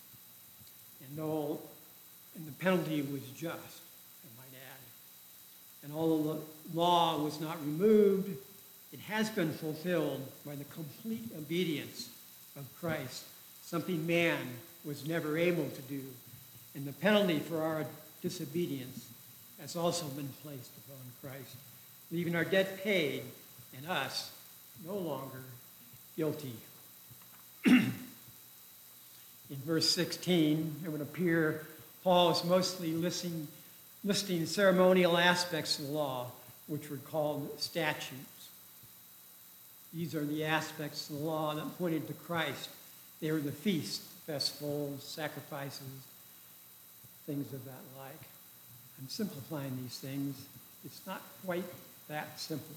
Speaker 3: the penalty was just, I might add. And although the law was not removed, it has been fulfilled by the complete obedience of Christ, something man was never able to do. And the penalty for our disobedience has also been placed upon Christ, leaving our debt paid and us no longer guilty. In verse 16, it would appear Paul is mostly listing ceremonial aspects of the law, which were called statutes. These are the aspects of the law that pointed to Christ. They were the feasts, festivals, sacrifices, things of that like. I'm simplifying these things. It's not quite that simple.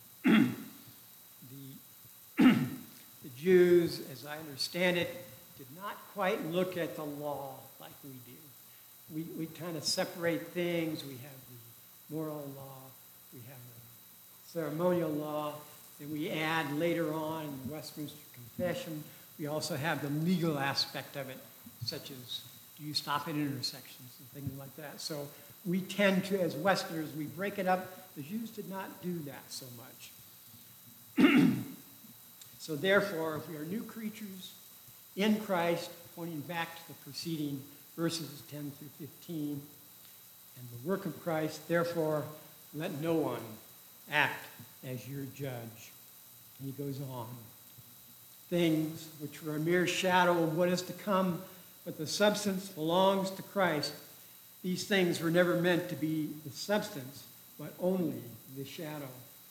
Speaker 3: The Jews, as I understand it, did not quite look at the law like we do. We kind of separate things. We have the moral law, we have the ceremonial law, and we add later on in the Westminster Confession, we also have the legal aspect of it, such as do you stop at intersections and things like that. So we tend to, as Westerners, we break it up. The Jews did not do that so much. So therefore, if we are new creatures in Christ, pointing back to the preceding verses 10 through 15, and the work of Christ, therefore, let no one act as your judge. And he goes on. Things which were a mere shadow of what is to come, but the substance belongs to Christ. These things were never meant to be the substance, but only the shadow.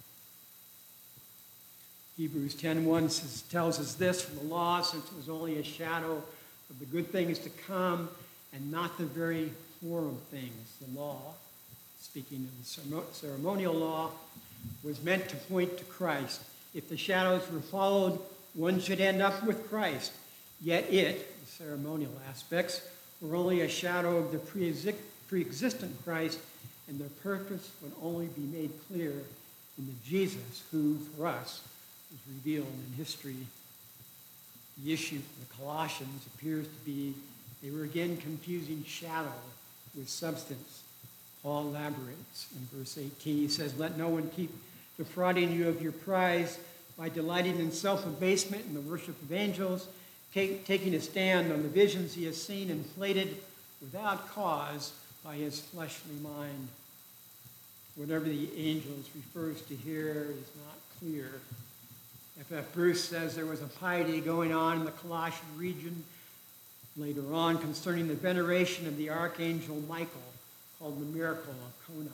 Speaker 3: Hebrews 10:1 tells us this from the law, since it was only a shadow of the good things to come and not the very form of things. The law, speaking of the ceremonial law, was meant to point to Christ. If the shadows were followed, one should end up with Christ. Yet it, the ceremonial aspects, were only a shadow of the pre-existent Christ, and their purpose would only be made clear in the Jesus who, for us, was revealed in history. The issue for the Colossians appears to be they were again confusing shadow with substance. Paul elaborates in verse 18. He says, let no one keep defrauding you of your prize by delighting in self-abasement and the worship of angels, taking a stand on the visions he has seen inflated without cause by his fleshly mind. Whatever the angels refers to here is not clear. F.F. Bruce says there was a piety going on in the Colossian region later on concerning the veneration of the archangel Michael, called the miracle of Conai.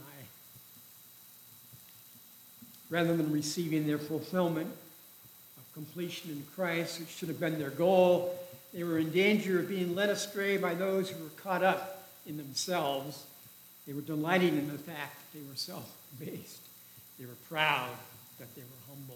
Speaker 3: Rather than receiving their fulfillment of completion in Christ, which should have been their goal, they were in danger of being led astray by those who were caught up in themselves. They were delighting in the fact that they were self-based. They were proud that they were humble,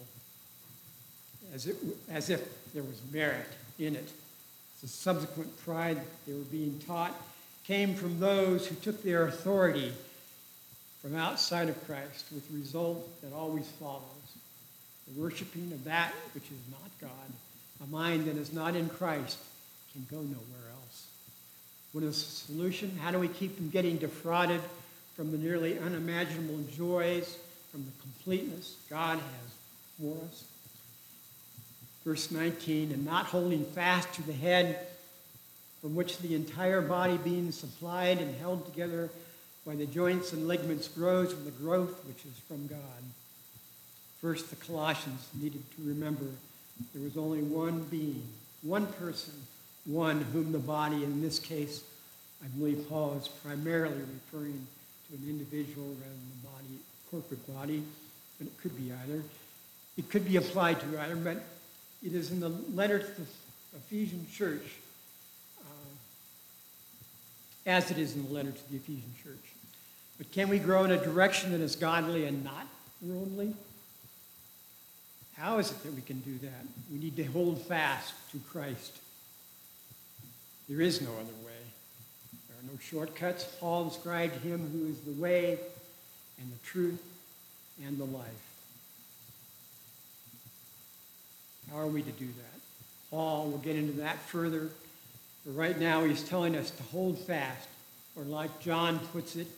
Speaker 3: as if there was merit in it. The subsequent pride that they were being taught came from those who took their authority from outside of Christ, with the result that always follows: the worshiping of that which is not God. A mind that is not in Christ can go nowhere else. What is the solution? How do we keep from getting defrauded from the nearly unimaginable joys, from the completeness God has for us? Verse 19, and not holding fast to the head, from which the entire body being supplied and held together by the joints and ligaments grows with the growth which is from God. First, the Colossians needed to remember there was only one being, one person, one whom the body, in this case, I believe Paul is primarily referring to an individual rather than the body, corporate body, but it could be either. It could be applied to either, but it is in the letter to the Ephesian church, as it is in the letter to the Ephesian church. But can we grow in a direction that is godly and not worldly? How is it that we can do that? We need to hold fast to Christ. There is no other way. There are no shortcuts. Paul described him who is the way and the truth and the life. How are we to do that? Paul will get into that further. But right now he's telling us to hold fast, or like John puts it,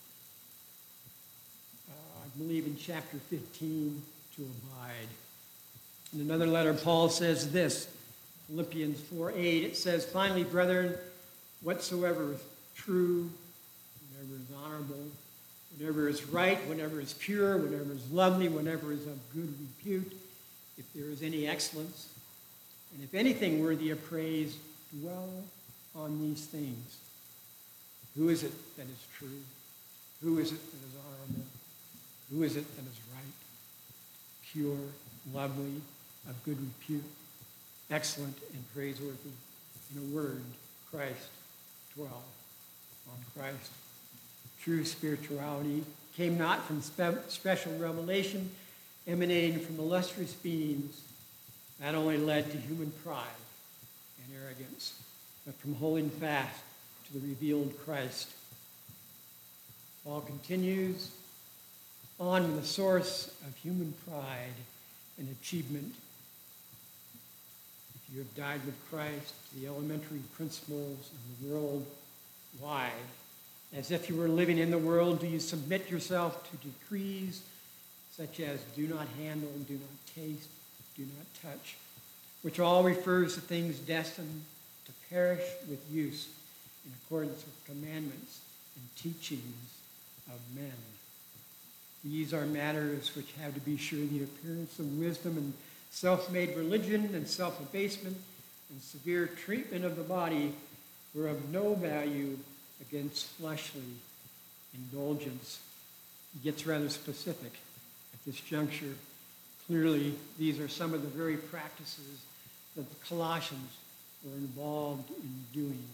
Speaker 3: I believe in chapter 15, to abide. In another letter, Paul says this, Philippians 4:8, it says, finally, brethren, whatsoever is true, whatever is honorable, whatever is right, whatever is pure, whatever is lovely, whatever is of good repute, if there is any excellence, and if anything worthy of praise, dwell on these things. Who is it that is true? Who is it that is honorable? Who is it that is right, pure, lovely, of good repute, excellent, and praiseworthy? In a word, Christ. Dwell on Christ. True spirituality came not from special revelation emanating from illustrious beings. That only led to human pride and arrogance, but from holding fast to the revealed Christ. Paul continues on with the source of human pride and achievement. If you have died with Christ, the elementary principles of the world, why? As if you were living in the world, do you submit yourself to decrees such as do not handle, do not taste, do not touch, which all refers to things destined to perish with use in accordance with commandments and teachings of men. These are matters which have to be sure the appearance of wisdom and self-made religion and self-abasement and severe treatment of the body were of no value against fleshly indulgence. He gets rather specific at this juncture. Clearly, these are some of the very practices that the Colossians were involved in doing.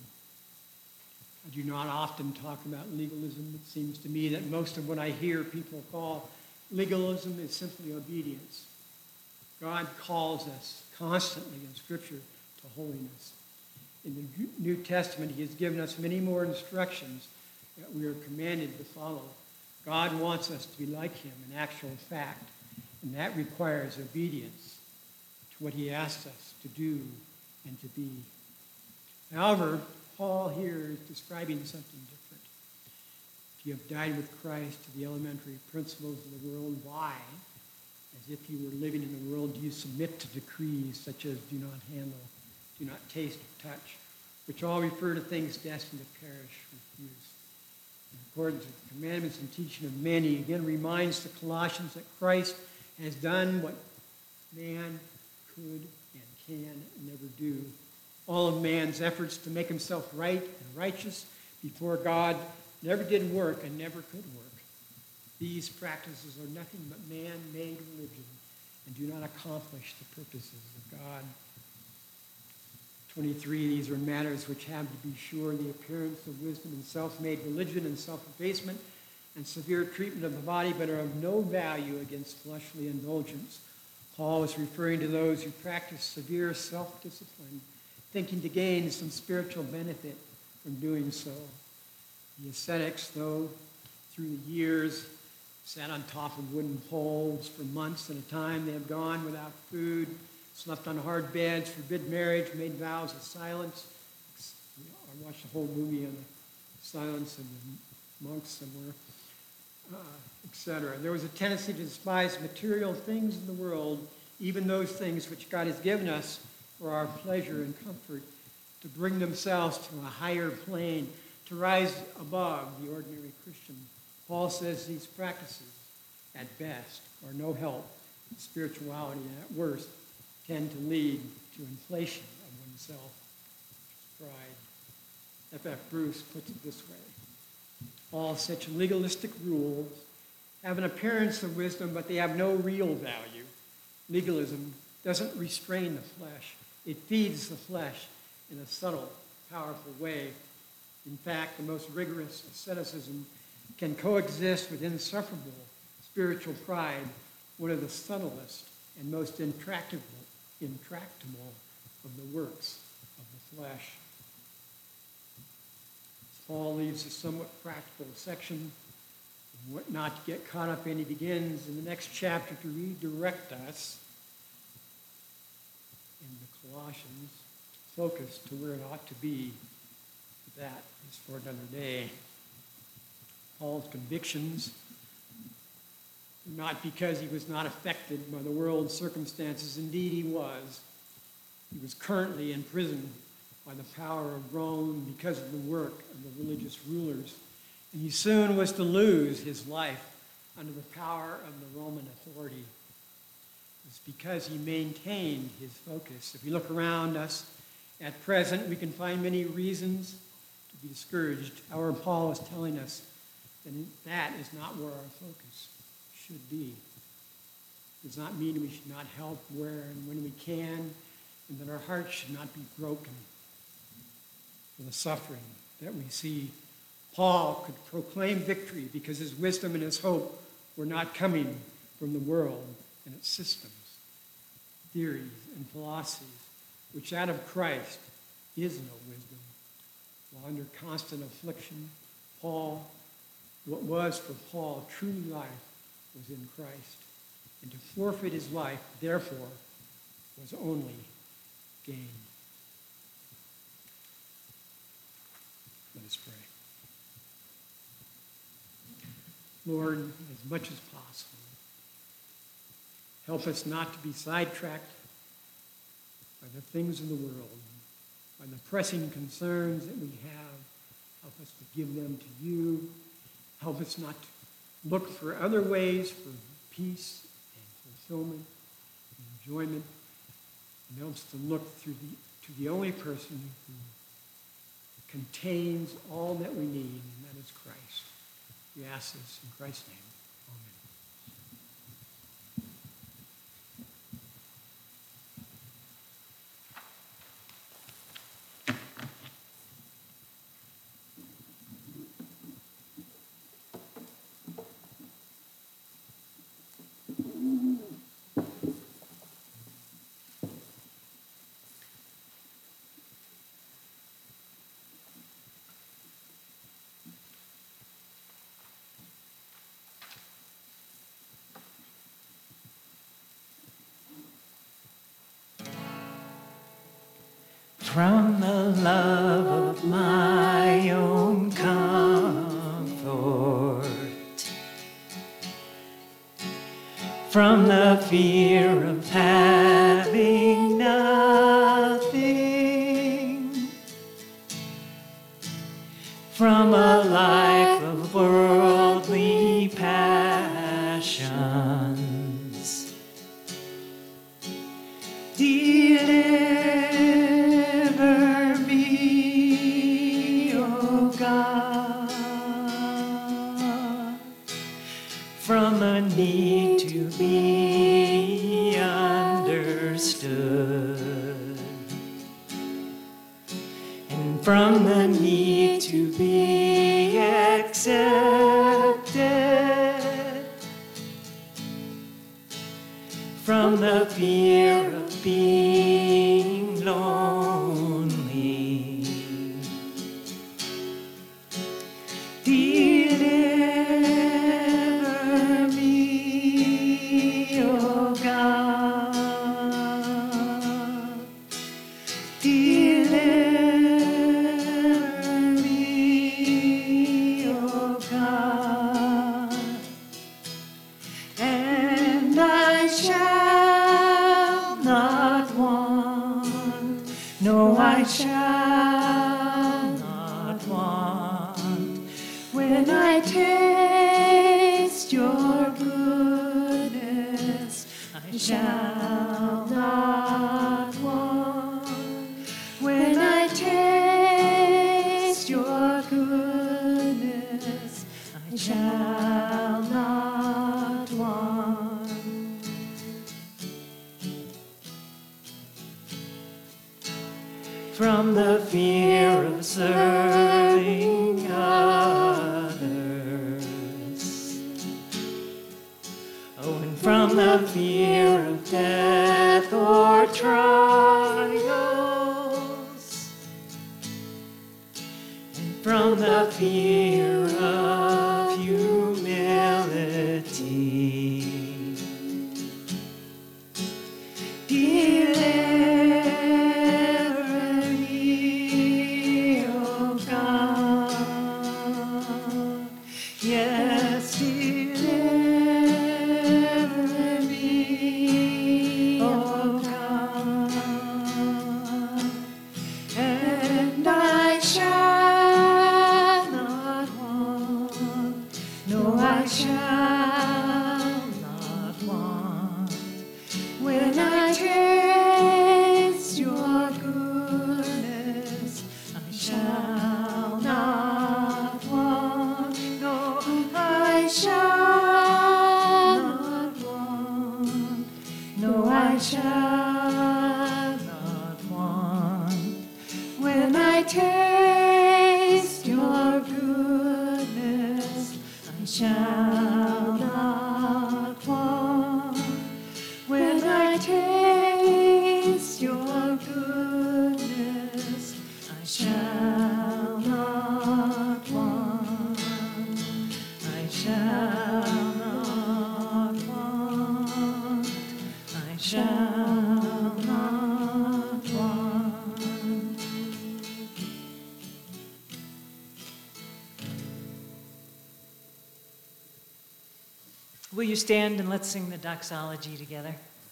Speaker 3: I do not often talk about legalism. It seems to me that most of what I hear people call legalism is simply obedience. God calls us constantly in Scripture to holiness. In the New Testament, he has given us many more instructions that we are commanded to follow. God wants us to be like him in actual fact, and that requires obedience to what he asks us to do and to be. However, Paul here is describing something different. If you have died with Christ to the elementary principles of the world, why? As if you were living in the world, do you submit to decrees such as do not handle, do not taste or touch, which all refer to things destined to perish with use. In accordance with the commandments and teaching of men, he again reminds the Colossians that Christ has done what man could and can never do. All of man's efforts to make himself right and righteous before God never did work and never could work. These practices are nothing but man-made religion and do not accomplish the purposes of God. 23, these are matters which have to be sure the appearance of wisdom and self-made religion and self-abasement and severe treatment of the body, but are of no value against fleshly indulgence. Paul is referring to those who practice severe self-discipline, thinking to gain some spiritual benefit from doing so. The ascetics, though, through the years, sat on top of wooden poles for months at a time. They have gone without food, slept on hard beds, forbid marriage, made vows of silence. I watched the whole movie on the silence of the monks somewhere, etc. There was a tendency to despise material things in the world, even those things which God has given us for our pleasure and comfort, to bring themselves to a higher plane, to rise above the ordinary Christian. Paul says these practices, at best, are no help in spirituality, and at worst, tend to lead to inflation of oneself, pride. F.F. Bruce puts it this way: all such legalistic rules have an appearance of wisdom, but they have no real value. Legalism doesn't restrain the flesh. It feeds the flesh in a subtle, powerful way. In fact, the most rigorous asceticism can coexist with insufferable spiritual pride, one of the subtlest and most intractable of the works of the flesh. Paul leaves a somewhat practical section of what not to get caught up in. He begins in the next chapter to redirect us in the Colossians, focus to where it ought to be. That is for another day. Paul's convictions were not because he was not affected by the world's circumstances. Indeed, he was. He was currently in prison by the power of Rome because of the work of the religious rulers. And he soon was to lose his life under the power of the Roman authority. It's because he maintained his focus. If we look around us at present, we can find many reasons to be discouraged. However, Paul is telling us that is not where our focus should be. It does not mean we should not help where and when we can, and that our hearts should not be broken for the suffering that we see. Paul could proclaim victory because his wisdom and his hope were not coming from the world and its systems, theories, and philosophies, which out of Christ is no wisdom. While under constant affliction, what was for Paul truly life was in Christ. And to forfeit his life, therefore, was only gain. Let us pray. Lord, as much as possible, help us not to be sidetracked by the things of the world, by the pressing concerns that we have. Help us to give them to you. Help us not to look for other ways for peace and fulfillment and enjoyment. And help us to look to the only person who contains all that we need, and that is Christ. We ask this in Christ's name.
Speaker 1: From the love of my own comfort, from the fear of having nothing, from a life of worldly passions, deliver me, O God, from the need to be understood, and from the need to be accepted, from the fear of being lonely. Deliver me, O God. Deliver me, O God. And I shall not want, no, I shall not want, when I taste your goodness, I shall not want, when I taste your goodness, I shall not want. From the fear of serving others, oh, and from the fear of death or trials, and from the fear of humility. Deliver me, O God. Yes, deliver me, O God. And I shall not want, no, I shall not want, when I taste your goodness, I shall not want, no, I shall not want, no, I shall not want, when I taste your goodness, shall not want. Will you stand and let's sing the doxology together?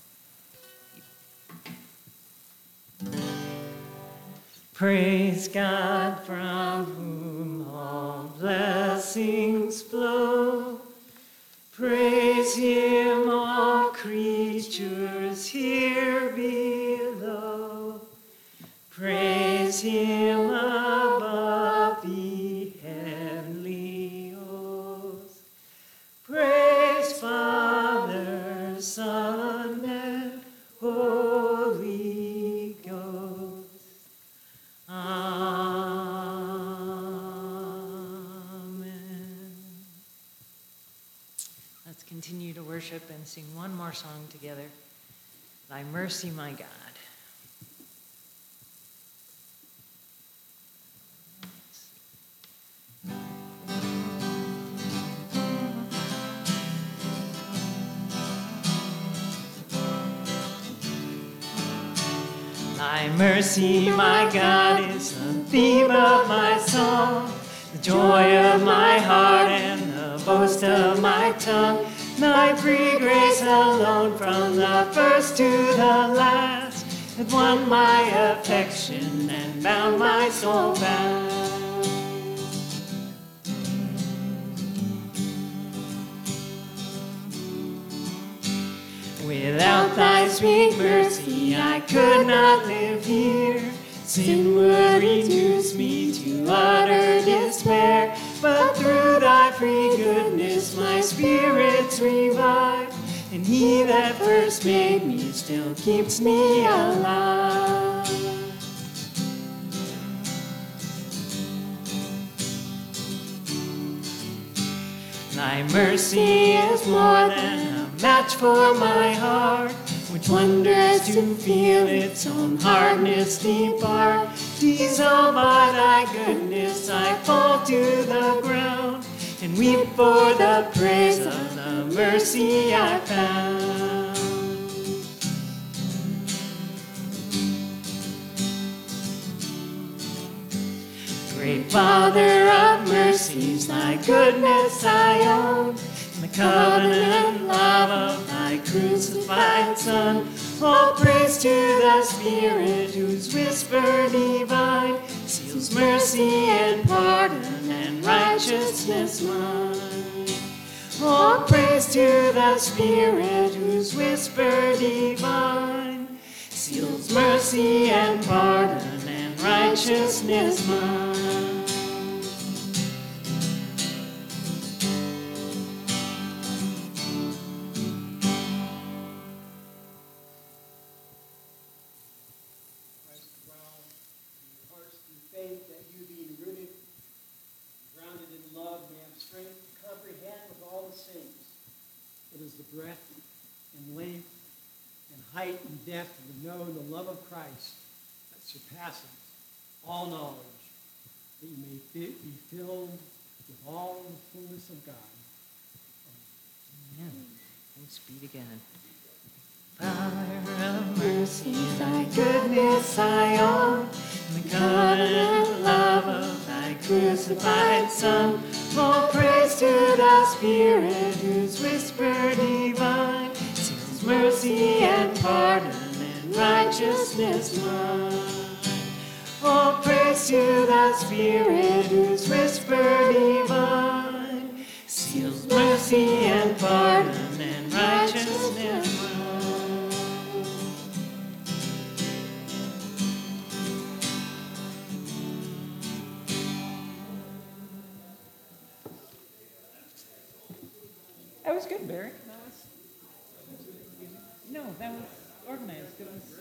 Speaker 1: Praise God from whom all blessings flow. Praise Him, all creatures here below. Praise Him above the heavenly hosts. Praise Father, Son, and Holy Ghost. Amen. Let's continue to worship and sing one more song together. Thy mercy, my God. Thy mercy, my God, is the theme of my song, the joy of my heart and the boast of my tongue. Thy free grace alone from the first to the last hath won my affection and bound my soul fast. Without thy sweet mercy, I could not live here. Sin would reduce me to utter despair. But through thy free goodness, my spirit's revived. And he that first made me still keeps me alive. Thy mercy is more than a match for my heart, which wonders to feel its own hardness depart. Dissolved by thy goodness, I fall to the ground and weep for the praise of the mercy I found. Great Father of mercies, thy goodness I own, and the covenant love of thy crucified Son. All praise to the Spirit whose whisper divine seals mercy and pardon and righteousness mine. All praise to the Spirit whose whisper divine seals mercy and pardon and righteousness mine.
Speaker 3: What is the breadth and length and height and depth, and to know the love of Christ that surpasses all knowledge, that you may be filled with all the fullness of God.
Speaker 1: Amen. Thanks be to God. Father of mercy, thy goodness I own, and the covenant love of thy crucified Son. All praise to the Spirit whose whisper divine seals mercy and pardon and righteousness mine. All praise to the Spirit whose whisper divine seals mercy and pardon and righteousness mine. That was good, Barry. That was organized. It was